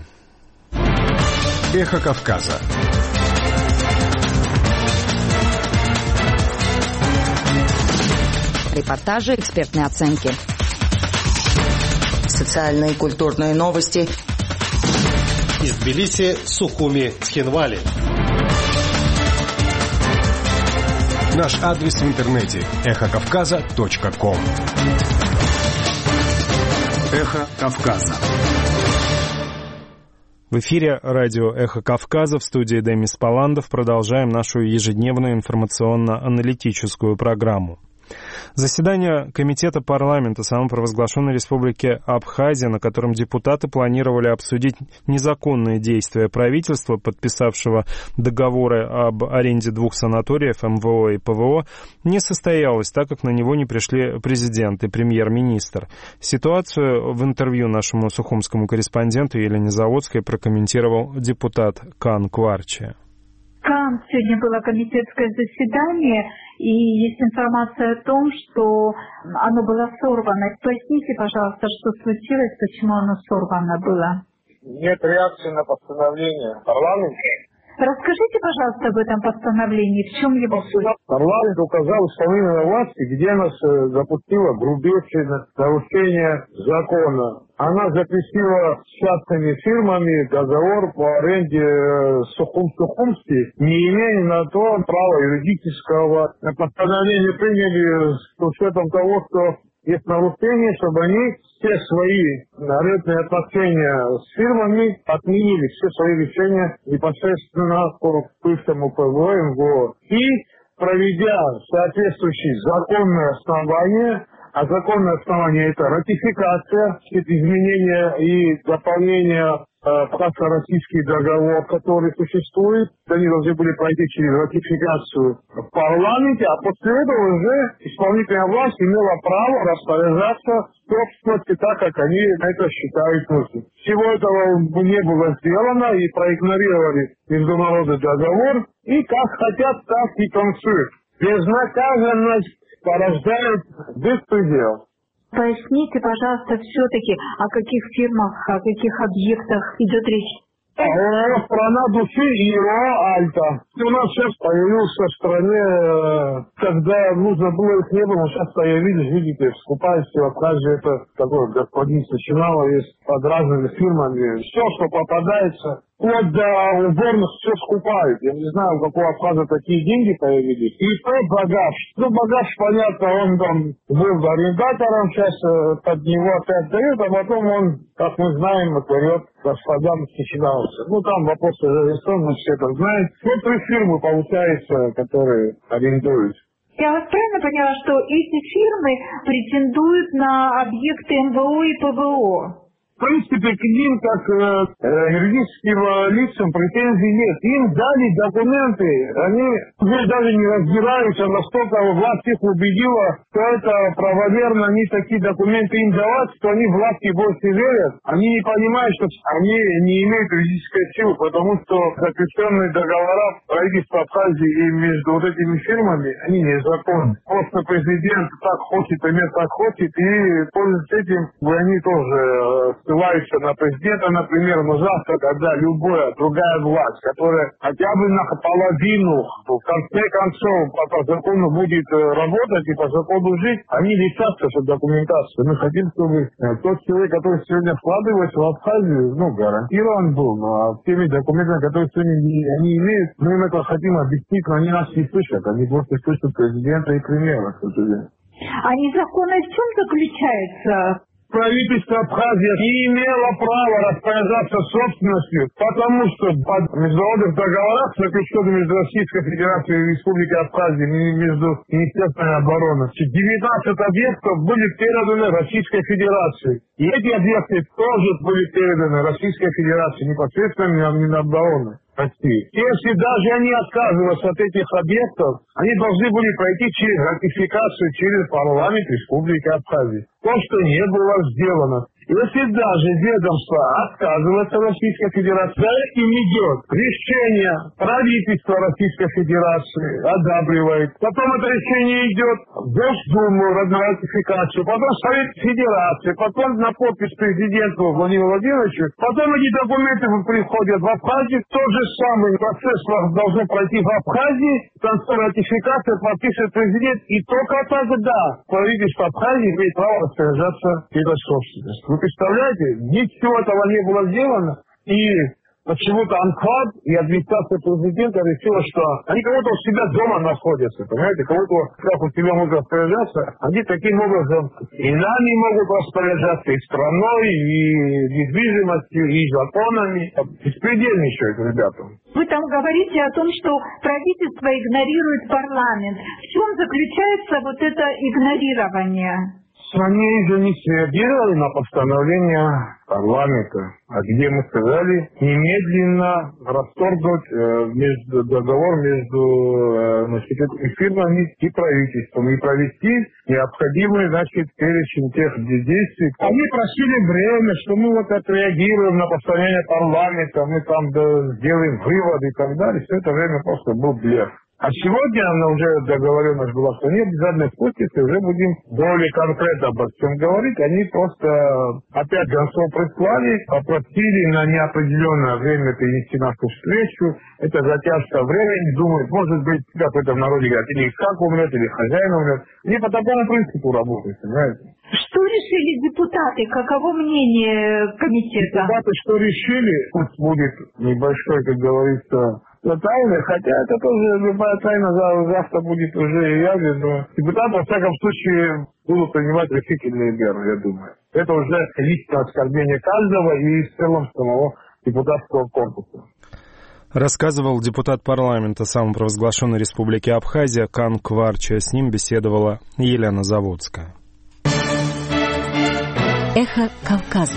[SPEAKER 21] Эхо Кавказа.
[SPEAKER 4] Репортажи, экспертные оценки.
[SPEAKER 9] Социальные и культурные новости.
[SPEAKER 5] Из Тбилиси, Сухуми, Цхинвали.
[SPEAKER 21] Наш адрес в интернете эхо кавказа точка ком. Эхо Кавказа.
[SPEAKER 1] В эфире радио «Эхо Кавказа», в студии Демис Паландов. Продолжаем нашу ежедневную информационно-аналитическую программу. Заседание Комитета парламента самопровозглашенной Республики Абхазия, на котором депутаты планировали обсудить незаконные действия правительства, подписавшего договоры об аренде двух санаториев эм вэ о и пэ вэ о, не состоялось, так как на него не пришли президент и премьер-министр. Ситуацию в интервью нашему сухумскому корреспонденту Елене Заводской прокомментировал депутат Кан Кварчи.
[SPEAKER 22] Кан, сегодня было комитетское заседание, и есть информация о том, что оно было сорвано. Поясните, пожалуйста, что случилось, почему оно сорвано было?
[SPEAKER 20] Нет реакции на постановление парламента.
[SPEAKER 22] Расскажите, пожалуйста, об этом постановлении. В чем его суть?
[SPEAKER 20] Парламент указал исполнительной власти, где нас запустила грубейшее нарушение закона. Она запретила с частными фирмами договор по аренде Сухум-Сухумский, не имея на то права юридического. Постановление приняли с учетом того, что есть нарушение, чтобы они все свои арендные отношения с фирмами отменили, все свои решения непосредственно по бывшему ПВО, МГО. И проведя соответствующие законные основания, а законное основание – это ратификация, изменения и дополнения в российский договор, который существует. Они должны были пройти через ратификацию в парламенте, а после этого уже исполнительная власть имела право распоряжаться собственностью так, как они это считают нужным. Всего этого не было сделано и проигнорировали международный договор. И как хотят, так и танцуют. Безнаказанность порождает беспредел.
[SPEAKER 22] Поясните, пожалуйста, все-таки, о каких фирмах, о каких объектах идет речь?
[SPEAKER 20] ООО «Страна души» и ИРО «Альта». У нас сейчас появился в стране, когда нужно было, их не было, сейчас появились, видите, скупаются в Абхазии, это такой господин Сочинало есть под разными фирмами. Все, что попадается, вплоть до уборных, все скупают. Я не знаю, у какого Абхаза такие деньги появились. И то багаж. Ну, багаж, понятно, он там был арендатором, сейчас под него опять дают, а потом он, как мы знаем, отворет господам Сочиналовцам. Ну, там вопросы решен, мы все это знаем. Вот три фирмы, получается, которые арендуют.
[SPEAKER 22] Я вас правильно поняла, что эти фирмы претендуют на объекты МВО и ПВО?
[SPEAKER 20] В принципе, к ним, как э, юридическим лицам, претензий нет. Им дали документы, они уже даже не разбираются, настолько власть их убедила, что это правомерно, они такие документы им давать, что они власти больше верят. Они не понимают, что они не имеют юридической силы, потому что заключенные договора правительства Абхазии и между вот этими фирмами, они незаконны. Просто президент так хочет, имеет так хочет, и пользуясь этим, они тоже ссылаются на президента, например, но завтра, когда любая другая власть, которая хотя бы наполовину, в конце концов, по, по закону будет работать и по закону жить, они лишатся эту документацию. Мы хотим, чтобы тот человек, который сегодня вкладывается в Абхазию, ну, гарантирован был, но теми документами, которые сегодня не, они имеют, мы им это хотим объяснить, но они нас не слышат, они просто слышат президента и премьера, к сожалению.
[SPEAKER 22] А незаконность в чем заключается?
[SPEAKER 20] Правительство Абхазии не имело права распоряжаться собственностью, потому что под международных договорах, заключенных между Российской Федерацией и Республикой Абхазия, между Министерством обороны, девятнадцать объектов были переданы Российской Федерации. И эти объекты тоже были переданы Российской Федерации непосредственно Минобороны России. Если даже они отказываются от этих объектов, они должны были пройти через ратификацию через парламент Республики Абхазия. То, что не было сделано. Если даже ведомство отказывается Российской Федерации, за этим идет решение правительства Российской Федерации, одабривает. Потом это решение идет в Госдуму на ратификацию, потом в Совет Федерации, потом на подпись президенту Владимиру Владимировичу. Потом эти документы приходят в Абхазию. Тот же самый процесс должен пройти в Абхазии. В конце ратификации подпишет президент. И только тогда правительство Абхазии имеет право распоряжаться этой собственностью. Вы представляете, ничего этого не было сделано, и почему-то Анклад и администрация президента решила, что они кого-то у себя дома находятся, понимаете, кого-то как у себя могут распоряжаться, они таким образом и нами могут распоряжаться, и страной, и недвижимостью, и законами. Беспредельничают ребята.
[SPEAKER 22] Вы там говорите о том, что правительство игнорирует парламент. В чем заключается вот это игнорирование?
[SPEAKER 20] Они же не реагировали на постановление парламента, а где мы сказали немедленно расторгнуть э, между, договор между э, значит, фирмами и правительством и провести необходимый, значит, перечень тех действий. Они просили время, что мы вот отреагируем на постановление парламента, мы там да, сделаем выводы и так далее. Все это время просто был блеф. А сегодня она уже договоренность была, что нет обязательной подписи, уже будем более конкретно обо всем говорить. Они просто опять гонцов прислали, попросили на неопределенное время перенести нашу встречу. Это затяжка времени, думают, может быть, как в этом народе говорят, или Исхак умрет, или хозяин умрет. Не по такому принципу работают, понимаете?
[SPEAKER 22] Что решили депутаты? Каково мнение комитета?
[SPEAKER 20] Депутаты что решили, пусть будет небольшой, как говорится, тайна, хотя это тоже любая тайна завтра будет уже явлена, но депутаты, во всяком случае, будут принимать решительные меры, я думаю. Это уже личное оскорбление каждого и в целом самого депутатского корпуса.
[SPEAKER 1] Рассказывал депутат парламента самопровозглашенной республики Абхазия Кан Кварча. С ним беседовала Елена Заводская.
[SPEAKER 4] Эхо Кавказа.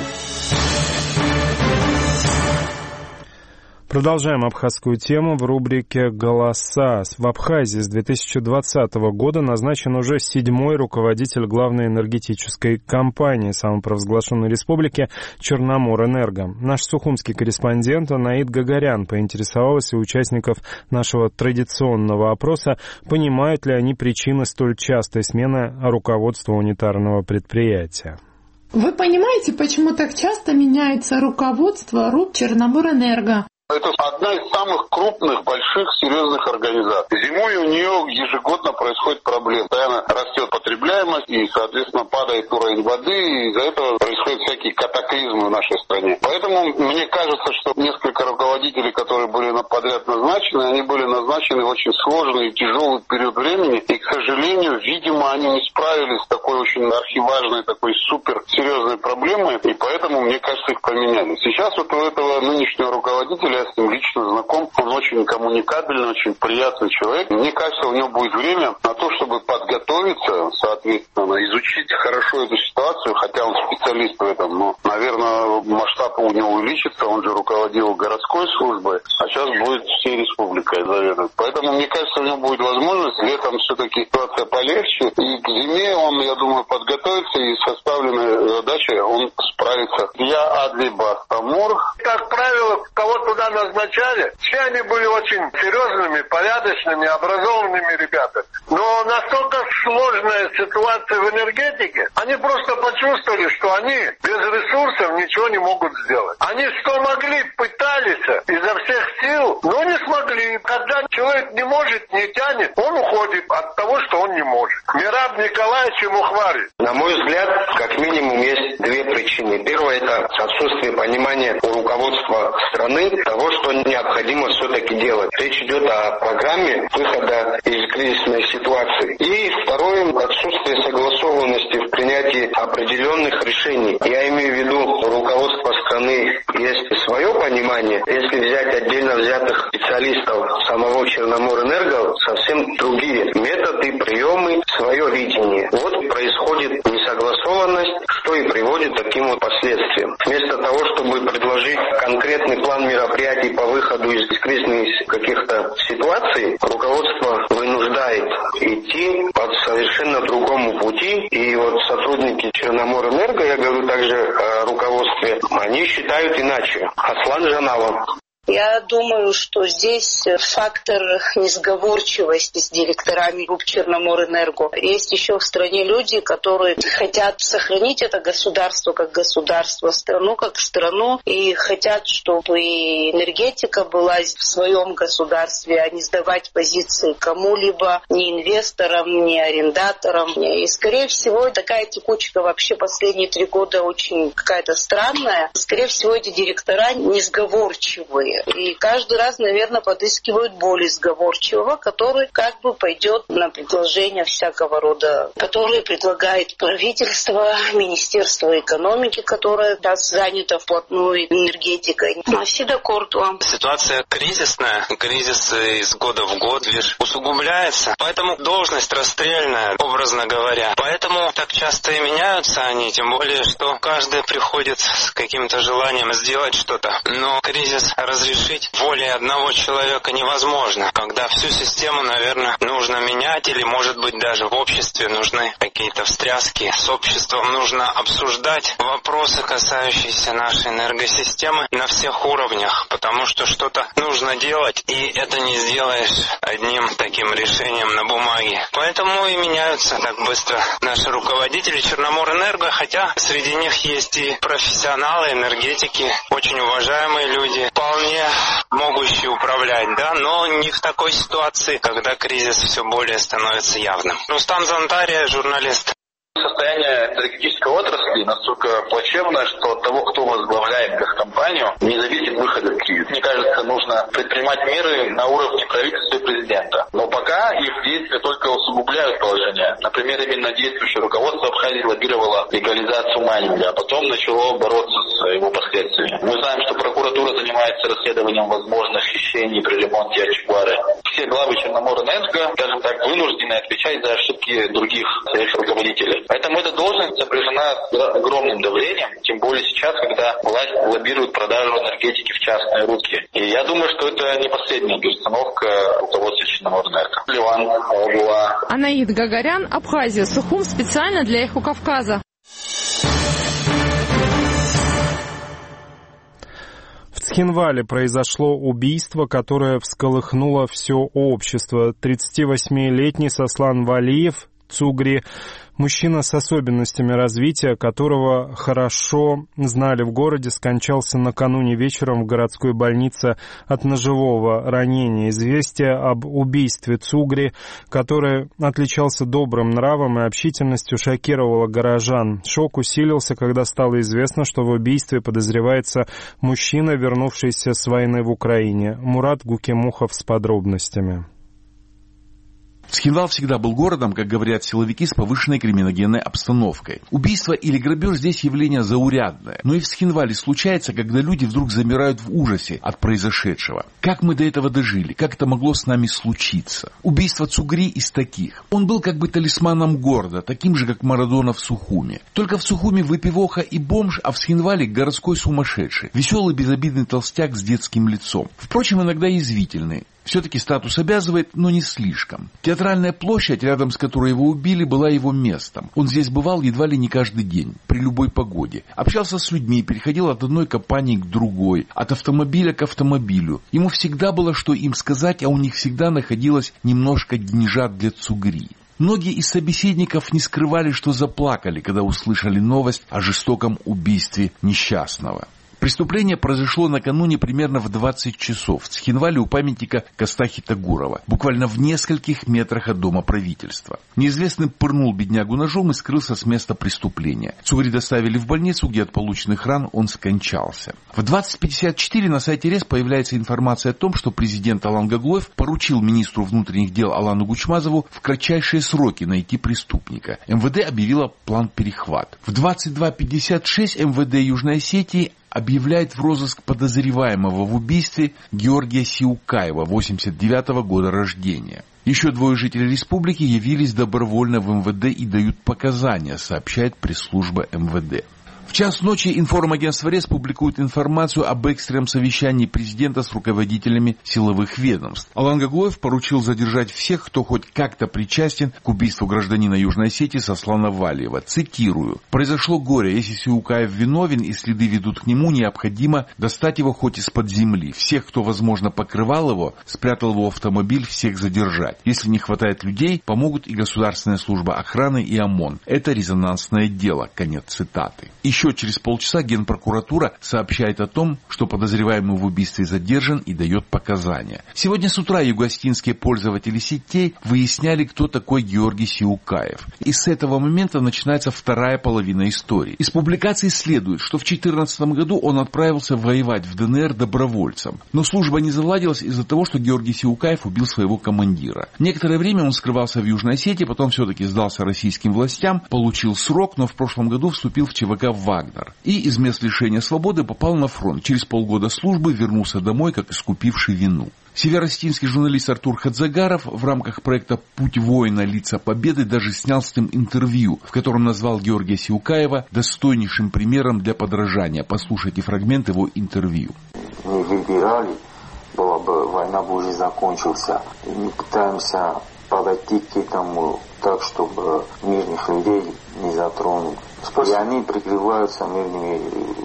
[SPEAKER 1] Продолжаем абхазскую тему в рубрике «Голоса». В Абхазии с две тысячи двадцатого года назначен уже седьмой руководитель главной энергетической компании самопровозглашенной республики «Черноморэнерго». Наш сухумский корреспондент Анаид Гагарян поинтересовался у участников нашего традиционного опроса, понимают ли они причины столь частой смены руководства унитарного предприятия.
[SPEAKER 11] Вы понимаете, почему так часто меняется руководство РУП «Черноморэнерго»?
[SPEAKER 3] Это одна из самых крупных, больших, серьезных организаций. Зимой у нее ежегодно происходит проблема. Постоянно растет потребляемость и, соответственно, падает уровень воды, и из-за этого происходят всякие катаклизмы в нашей стране. Поэтому мне кажется, что несколько руководителей, которые были подряд назначены, они были назначены в очень сложный и тяжелый период времени, и, к сожалению, видимо, они не справились с такой очень архиважной, такой супер серьезной проблемой, и поэтому, мне кажется, их поменяли. Сейчас вот у этого нынешнего руководителя, я с ним лично знаком, он очень коммуникабельный, очень приятный человек. Мне кажется, у него будет время на то, чтобы подготовиться, соответственно, изучить хорошо эту ситуацию, хотя он специалист в этом, но, наверное, масштаб у него увеличится, он же руководил городской службой, а сейчас будет всей республикой заведовать. Поэтому, мне кажется, у него будет возможность, летом все-таки ситуация полегче, и к зиме он, я думаю, подготовится, и с составленной задачей он справится. Я Адли Бастамур.
[SPEAKER 6] Как правило, кого туда назначали, все они были очень серьезными, порядочными, образованными ребятами. Но настолько сложная ситуация в энергетике, они просто почувствовали, что они без ресурсов ничего не могут сделать. Они что могли, пытались изо всех сил, но не смогли. Когда человек не может, не тянет, он уходит от того, что он не может. Мираб Николаевич Мухвари.
[SPEAKER 3] На мой взгляд, как минимум есть две причины. Первое — это отсутствие понимания у руководства страны того, что необходимо все-таки делать. Речь идет о программе выхода из кризисной ситуации. И второе — отсутствие согласованности в принятии определенных решений. Я имею в виду, у руководства страны есть свое понимание. Если взять отдельно взятых специалистов самого Черноморэнерго, совсем другие методы, приемы, свое видение. Вот происходит несогласованность, что и приводит к таким вот последствиям. Вместо того, чтобы предложить конкретный план мероприятий по выходу из кризисных каких-то ситуаций, руководство вынуждает идти по совершенно другому пути. И вот сотрудники Черноморэнерго, я говорю также о руководстве, они считают иначе. Аслан Жанава.
[SPEAKER 23] Я думаю, что здесь фактор несговорчивости с директорами РУП Черноморэнерго. Есть еще в стране люди, которые хотят сохранить это государство как государство, страну как страну, и хотят, чтобы и энергетика была в своем государстве, а не сдавать позиции кому-либо, ни инвесторам, ни арендаторам. И, скорее всего, такая текучка вообще последние три года очень какая-то странная. Скорее всего, эти директора несговорчивые. И каждый раз, наверное, подыскивают более сговорчивого, который как бы пойдет на предложения всякого рода, которые предлагает правительство, Министерство экономики, которое сейчас занято вплотную энергетикой. Асида Кортуа.
[SPEAKER 24] Ситуация кризисная, кризис из года в год лишь усугубляется, поэтому должность расстрельная, образно говоря. Поэтому так часто и меняются они, тем более, что каждый приходит с каким-то желанием сделать что-то. Но кризис развивается. разрешить волей одного человека невозможно, когда всю систему, наверное, нужно менять, или, может быть, даже в обществе нужны какие-то встряски. С обществом нужно обсуждать вопросы, касающиеся нашей энергосистемы на всех уровнях, потому что что-то нужно делать, и это не сделаешь одним таким решением на бумаге. Поэтому и меняются так быстро наши руководители Черноморэнерго, хотя среди них есть и профессионалы, энергетики, очень уважаемые люди, вполне могущие управлять, да, но не в такой ситуации, когда кризис все более становится явным. Рустам Зантария, журналист.
[SPEAKER 3] Состояние энергетической отрасли настолько плачевное, что от того, кто возглавляет газкомпанию, не зависит выход из кризиса. Мне кажется, нужно предпринимать меры на уровне правительства и президента. Но пока их действия только усугубляют положение. Например, именно действующее руководство Абхазии лоббировало легализацию майнинга, а потом начало бороться с его последствиями. Мы знаем, что прокуратура занимается расследованием возможных хищений при ремонте Ачугвары. Все главы Черноморэнерго, скажем так, вынуждены отвечать за ошибки других своих руководителей. Поэтому эта должность сопряжена с огромным давлением, тем более сейчас, когда власть лоббирует продажу энергетики в частные руки. И я думаю, что это не последняя перестановка руководства Черноморэнерго. Ливан, Алгуа.
[SPEAKER 7] Анаид Гагарян, Абхазия, Сухум, специально для Эхо Кавказа.
[SPEAKER 1] В Цхинвале произошло убийство, которое всколыхнуло все общество. тридцативосьмилетний Сослан Валиев, Цугри, мужчина с особенностями развития, которого хорошо знали в городе, скончался накануне вечером в городской больнице от ножевого ранения. Известие об убийстве Цугри, который отличался добрым нравом и общительностью, шокировало горожан. Шок усилился, когда стало известно, что в убийстве подозревается мужчина, вернувшийся с войны в Украине. Мурат Гукемухов с подробностями.
[SPEAKER 8] Цхинвал всегда был городом, как говорят силовики, с повышенной криминогенной обстановкой. Убийство или грабеж здесь явление заурядное. Но и в Цхинвале случается, когда люди вдруг замирают в ужасе от произошедшего. Как мы до этого дожили? Как это могло с нами случиться? Убийство Цугри из таких. Он был как бы талисманом города, таким же, как Марадона в Сухуме. Только в Сухуме выпивоха и бомж, а в Цхинвале городской сумасшедший. Веселый, безобидный толстяк с детским лицом. Впрочем, иногда язвительный. Все-таки статус обязывает, но не слишком. Театральная площадь, рядом с которой его убили, была его местом. Он здесь бывал едва ли не каждый день, при любой погоде. Общался с людьми, переходил от одной компании к другой, от автомобиля к автомобилю. Ему всегда было что им сказать, а у них всегда находилось немножко деньжат для Цугри. Многие из собеседников не скрывали, что заплакали, когда услышали новость о жестоком убийстве несчастного. Преступление произошло накануне примерно в двадцать часов в Цхинвале у памятника Костахи Тагурова, буквально в нескольких метрах от дома правительства. Неизвестный пырнул беднягу ножом и скрылся с места преступления. Цугри доставили в больницу, где от полученных ран он скончался. В двадцать пятьдесят четыре на сайте РЕС появляется информация о том, что президент Алан Гаглоев поручил министру внутренних дел Алану Гучмазову в кратчайшие сроки найти преступника. МВД объявило план перехват. В двадцать два пятьдесят шесть МВД Южной Осетии объявляет в розыск подозреваемого в убийстве Георгия Сиукаева, восемьдесят девятого года рождения. Еще двое жителей республики явились добровольно в МВД и дают показания, сообщает пресс-служба МВД. В час ночи информагентство РЕС публикует информацию об экстренном совещании президента с руководителями силовых ведомств. Алан Гаглоев поручил задержать всех, кто хоть как-то причастен к убийству гражданина Южной Осетии Сослана Валиева. Цитирую. «Произошло горе. Если Сиукаев виновен и следы ведут к нему, необходимо достать его хоть из-под земли. Всех, кто, возможно, покрывал его, спрятал его в автомобиль, всех задержать. Если не хватает людей, помогут и Государственная служба охраны, и ОМОН. Это резонансное дело». Конец цитаты. Еще через полчаса Генпрокуратура сообщает о том, что подозреваемый в убийстве задержан и дает показания. Сегодня с утра югоостинские пользователи сетей выясняли, кто такой Георгий Сиукаев. И с этого момента начинается вторая половина истории. Из публикаций следует, что в две тысячи четырнадцатом году он отправился воевать в ДНР добровольцем. Но служба не заладилась из-за того, что Георгий Сиукаев убил своего командира. Некоторое время он скрывался в Южной Осетии, потом все-таки сдался российским властям, получил срок, но в прошлом году вступил в ЧВК «Вагнер». И из мест лишения свободы попал на фронт. Через полгода службы вернулся домой, как искупивший вину. Северостинский журналист Артур Хадзагаров в рамках проекта «Путь воина. Лица Победы» даже снял с ним интервью, в котором назвал Георгия Сиукаева достойнейшим примером для подражания. Послушайте фрагмент его интервью.
[SPEAKER 12] Не выбирали, была бы, война бы уже закончилась. И мы пытаемся подойти к этому так, чтобы мирных людей не затронуть. И они прикрываются мирными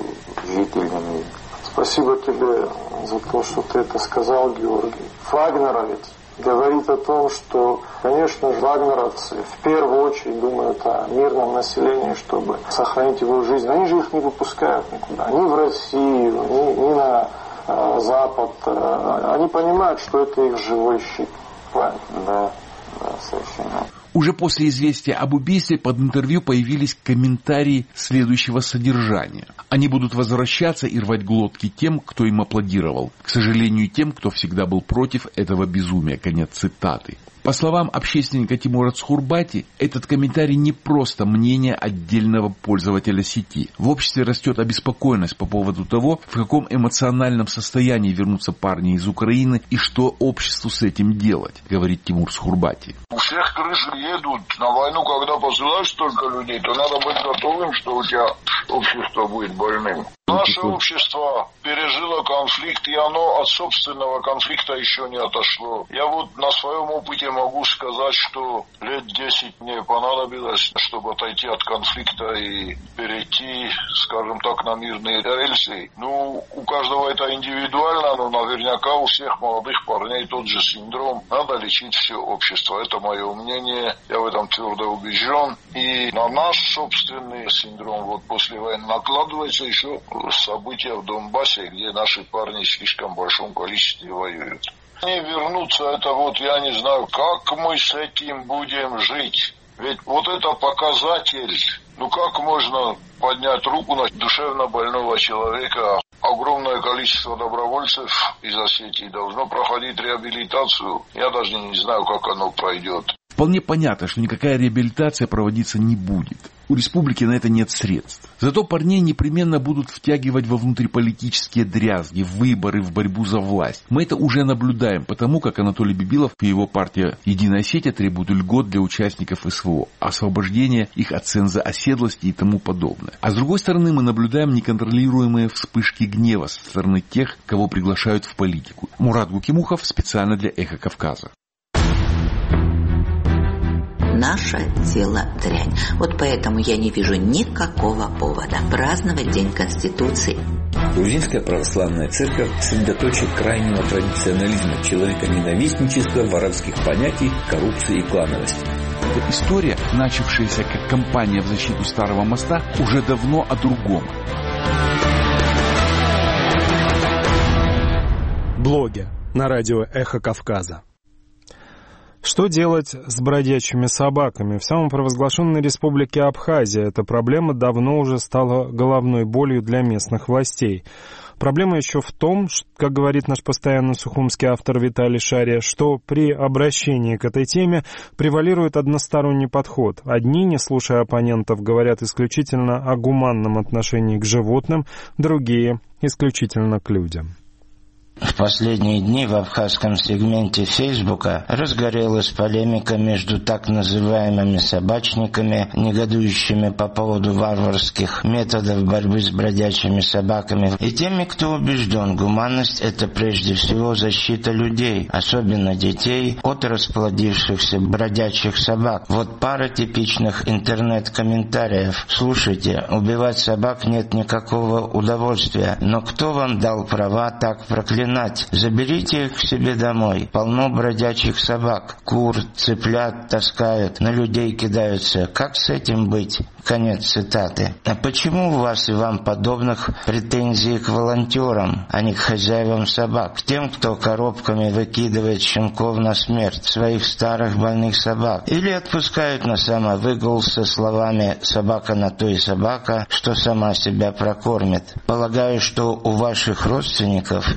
[SPEAKER 12] жителями.
[SPEAKER 13] Спасибо тебе за то, что ты это сказал, Георгий. Вагнеровец говорит о том, что, конечно же, вагнеровцы в первую очередь думают о мирном населении, чтобы сохранить его жизнь. Они же их не выпускают никуда. Ни в Россию, ни, ни на э, Запад. Они понимают, что это их живой щит. Правильно?
[SPEAKER 12] Да, да, совершенно.
[SPEAKER 8] Уже после известия об убийстве под интервью появились комментарии следующего содержания. Они будут возвращаться и рвать глотки тем, кто им аплодировал. К сожалению, тем, кто всегда был против этого безумия. Конец цитаты. По словам общественника Тимура Цхурбати, этот комментарий не просто мнение отдельного пользователя сети. В обществе растет обеспокоенность по поводу того, в каком эмоциональном состоянии вернутся парни из Украины и что обществу с этим делать, говорит Тимур Цхурбати.
[SPEAKER 14] У всех крыши едут. На войну, когда посылаешь столько людей, то надо быть готовым, что у тебя общество будет больным. Наше общество пережило конфликт, и оно от собственного конфликта еще не отошло. Я вот на своем опыте могу сказать, что лет десять мне понадобилось, чтобы отойти от конфликта и перейти, скажем так, на мирные рельсы. Ну, у каждого это индивидуально, но наверняка у всех молодых парней тот же синдром. Надо лечить все общество. Это мое мнение, я в этом твердо убежден. И на наш собственный синдром вот после войны накладывается еще события в Донбассе, где наши парни в слишком большом количестве воюют. Не вернуться, это вот я не знаю, как мы с этим будем жить. Ведь вот это показатель, ну как можно поднять руку на душевно больного человека? Огромное количество добровольцев из Осетии должно проходить реабилитацию. Я даже не знаю, как оно пройдет.
[SPEAKER 8] Вполне понятно, что никакая реабилитация проводиться не будет. У республики на это нет средств. Зато парней непременно будут втягивать во внутриполитические дрязги, в выборы, в борьбу за власть. Мы это уже наблюдаем, потому как Анатолий Бибилов и его партия «Единая Осетия» требуют льгот для участников СВО, освобождения их от ценза оседлости и тому подобное. А с другой стороны, мы наблюдаем неконтролируемые вспышки гнева со стороны тех, кого приглашают в политику. Мурат Гукимухов специально для «Эхо Кавказа».
[SPEAKER 15] Наше дело дрянь. Вот поэтому я не вижу никакого повода праздновать День Конституции.
[SPEAKER 25] Грузинская православная церковь – средоточие крайнего традиционализма, человеконенавистничества, воровских понятий, коррупции и клановости.
[SPEAKER 8] Эта история, начавшаяся как кампания в защиту Старого моста, уже давно о другом.
[SPEAKER 1] Блоги на радио «Эхо Кавказа». Что делать с бродячими собаками? В самопровозглашенной республике Абхазия эта проблема давно уже стала головной болью для местных властей. Проблема еще в том, как говорит наш постоянно сухумский автор Виталий Шария, что при обращении к этой теме превалирует односторонний подход. Одни, не слушая оппонентов, говорят исключительно о гуманном отношении к животным, другие – исключительно к людям.
[SPEAKER 26] В последние дни в абхазском сегменте Фейсбука разгорелась полемика между так называемыми собачниками, негодующими по поводу варварских методов борьбы с бродячими собаками, и теми, кто убежден, гуманность – это прежде всего защита людей, особенно детей, от расплодившихся бродячих собак. Вот пара типичных интернет-комментариев. Слушайте, убивать собак нет никакого удовольствия, но кто вам дал права так проклинать? Заберите их к себе домой. Полно бродячих собак. Кур, цыплят таскают, на людей кидаются. Как с этим быть? Конец цитаты. А почему у вас и вам подобных претензий к волонтерам, а не к хозяевам собак? К тем, кто коробками выкидывает щенков на смерть, своих старых больных собак? Или отпускают на самовыгул со словами «собака на то и собака, что сама себя прокормит». Полагаю, что у ваших родственников есть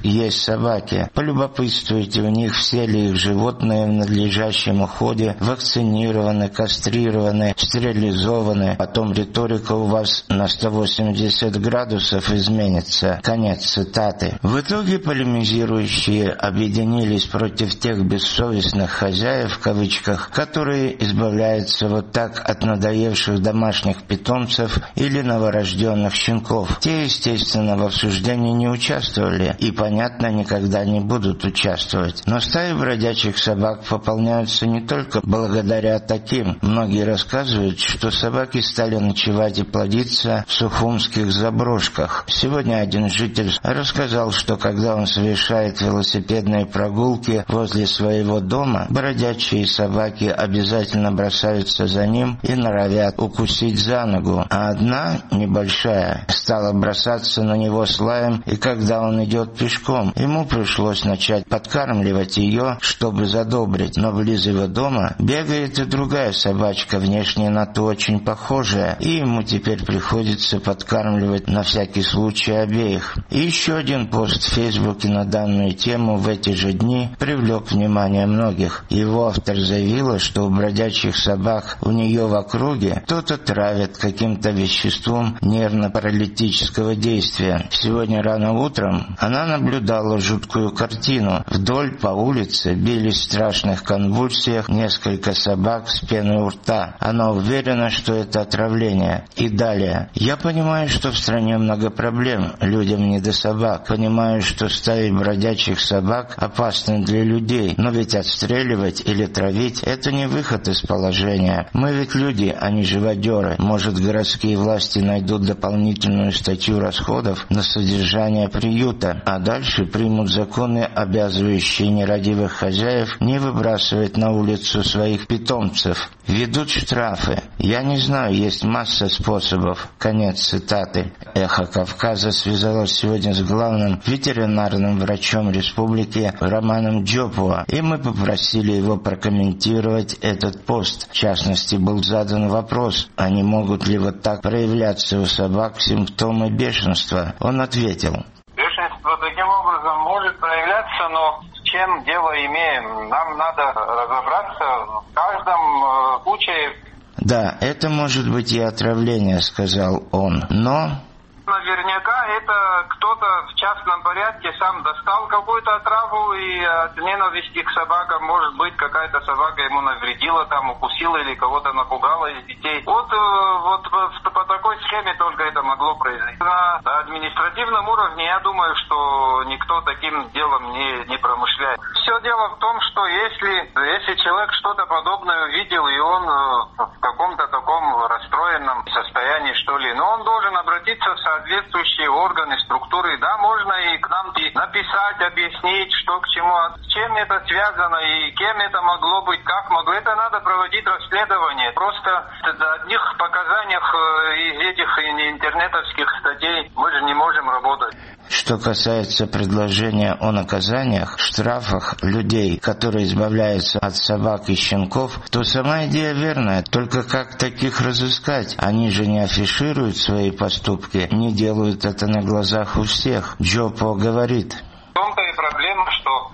[SPEAKER 26] собаки. Полюбопытствуйте у них, все ли их животные в надлежащем уходе вакцинированы, кастрированы, стерилизованы. Потом риторика у вас на сто восемьдесят градусов изменится. Конец цитаты. В итоге полемизирующие объединились против тех бессовестных хозяев, в кавычках, которые избавляются вот так от надоевших домашних питомцев или новорожденных щенков. Те, естественно, в обсуждении не участвовали и, понятно, никогда не будут участвовать. Но стаи бродячих собак пополняются не только благодаря таким. Многие рассказывают, что собаки стали ночевать и плодиться в сухумских заброшках. Сегодня один житель рассказал, что когда он совершает велосипедные прогулки возле своего дома, бродячие собаки обязательно бросаются за ним и норовят укусить за ногу, а одна, небольшая, стала бросаться на него с лаем, и когда он идет пешком, ему пришлось начать подкармливать ее, чтобы задобрить. Но близ его дома бегает и другая собачка, внешне на ту очень похожая, и ему теперь приходится подкармливать на всякий случай обеих. И еще один пост в Фейсбуке на данную тему в эти же дни привлек внимание многих. Его автор заявила, что у бродячих собак у нее в округе кто-то травит каким-то веществом нервно-паралитического действия. Сегодня рано утром она наблюдала жуткую картину. Вдоль по улице бились в страшных конвульсиях несколько собак с пеной у рта. Она уверена, что это отравление. И далее. Я понимаю, что в стране много проблем, людям не до собак. Понимаю, что стаи бродячих собак опасны для людей. Но ведь отстреливать или травить – это не выход из положения. Мы ведь люди, а не живодеры. Может, городские власти найдут дополнительную статью расходов на содержание приюта, а дальше примут законы, обязывающие нерадивых хозяев не выбрасывать на улицу своих питомцев. Ведут штрафы. Я не знаю, есть масса способов. Конец цитаты. «Эхо Кавказа» связалось сегодня с главным ветеринарным врачом республики Романом Джопуа, и мы попросили его прокомментировать этот пост. В частности, был задан вопрос, а не могут ли вот так проявляться у собак симптомы бешенства. Он ответил:
[SPEAKER 2] бешенство таким образом может проявляться, но с чем дело имеем? Нам надо разобраться в каждом э, случае.
[SPEAKER 26] Да, это может быть и отравление, сказал он, но...
[SPEAKER 2] Наверняка это кто-то в частном порядке сам достал какую-то отраву, и от ненависти к собакам, может быть, какая-то собака ему навредила, там укусила или кого-то напугала из детей. Вот, вот по такой схеме только это могло произойти. На административном уровне я думаю, что никто таким делом не, не промышляет. Все дело в том, что если, если человек что-то подобное увидел, и он в каком-то таком расстроенном состоянии, что ли, но он должен обратиться в соответствующие органы, структуры. Да, можно и к нам написать, объяснить, что к чему, с чем это связано и кем это могло быть, как могло. Это надо проводить расследование. Просто на одних показаниях из этих интернетовских статей мы же не можем работать.
[SPEAKER 26] Что касается предложения о наказаниях, штрафах людей, которые избавляются от собак и щенков, то сама идея верная. Только как таких разыскать? Они же не афишируют свои поступки, не делают это на глазах у всех. Джопо говорит:
[SPEAKER 2] в том-то и проблема, что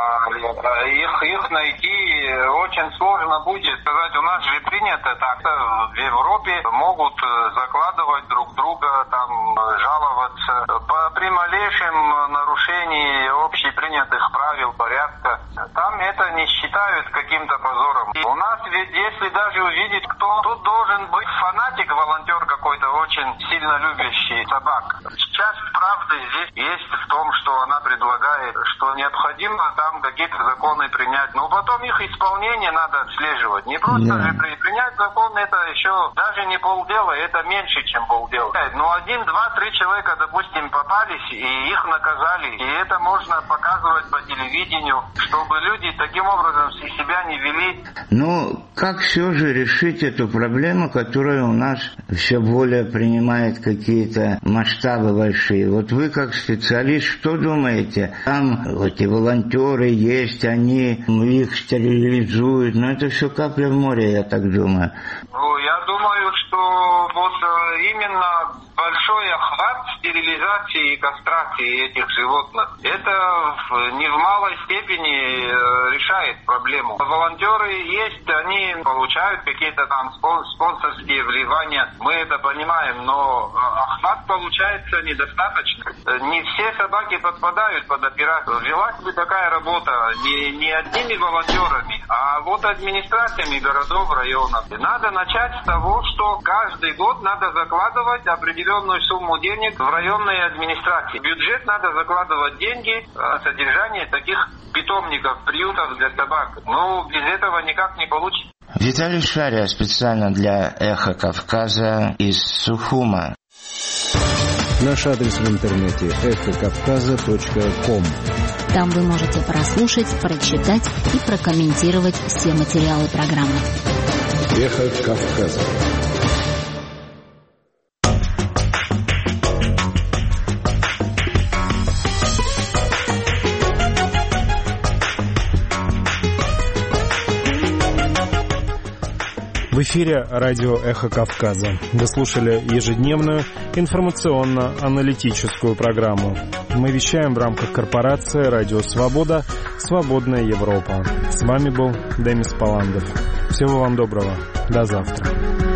[SPEAKER 2] а, их, их найти очень сложно будет. Сказать, у нас же принято так. В Европе могут закладывать друг друга, там жаловаться. По, при малейшем нарушении общепринятых правил, порядка, там это не считают каким-то позором. И у нас ведь, если даже увидеть, кто тут должен быть фанатик, волонтер какой-то, очень сильно любящий собак. Часть правды здесь есть в том, что она предлагает, что необходимо там какие-то законы принять. Но потом их исполнение надо отслеживать. Не просто yeah. же при, принять закон, это еще даже не полдела, это меньше, чем полдела. Но один, два, три человека, допустим, попались, и их наказали. И это можно показывать по телевидению, чтобы люди таким образом себя не вели.
[SPEAKER 26] Ну, как все же решить эту проблему, которая у нас все более принимает какие-то масштабы большие? Вот вы, как специалист, что думаете? Там эти волонтеры есть, они их стерилизуют, но это все капля в море, я так думаю.
[SPEAKER 2] Ну, я думаю, что вот именно большой охват стерилизации и кастрации этих животных. Это не в малой степени решает проблему. Волонтеры есть, они получают какие-то там спонсорские вливания, мы это понимаем, но охват получается недостаточно. Не все собаки подпадают под операцию. Велась бы такая работа не, не одними волонтерами, а вот администрациями городов, районов. Надо начать с того, что каждый год надо закладывать определенную сумму денег в районные администрации. В бюджет надо закладывать деньги на содержание таких питомников, приютов для собак. Ну, без этого никак не получится.
[SPEAKER 26] Виталий Шария специально для «Эхо Кавказа» из Сухума.
[SPEAKER 21] Наш адрес в интернете эхо кавказа точка ком.
[SPEAKER 4] Там вы можете прослушать, прочитать и прокомментировать все материалы программы.
[SPEAKER 21] «Эхо Кавказа».
[SPEAKER 1] В эфире радио «Эхо Кавказа». Вы слушали ежедневную информационно-аналитическую программу. Мы вещаем в рамках корпорации «Радио Свобода. Свободная Европа». С вами был Демис Паландов. Всего вам доброго. До завтра.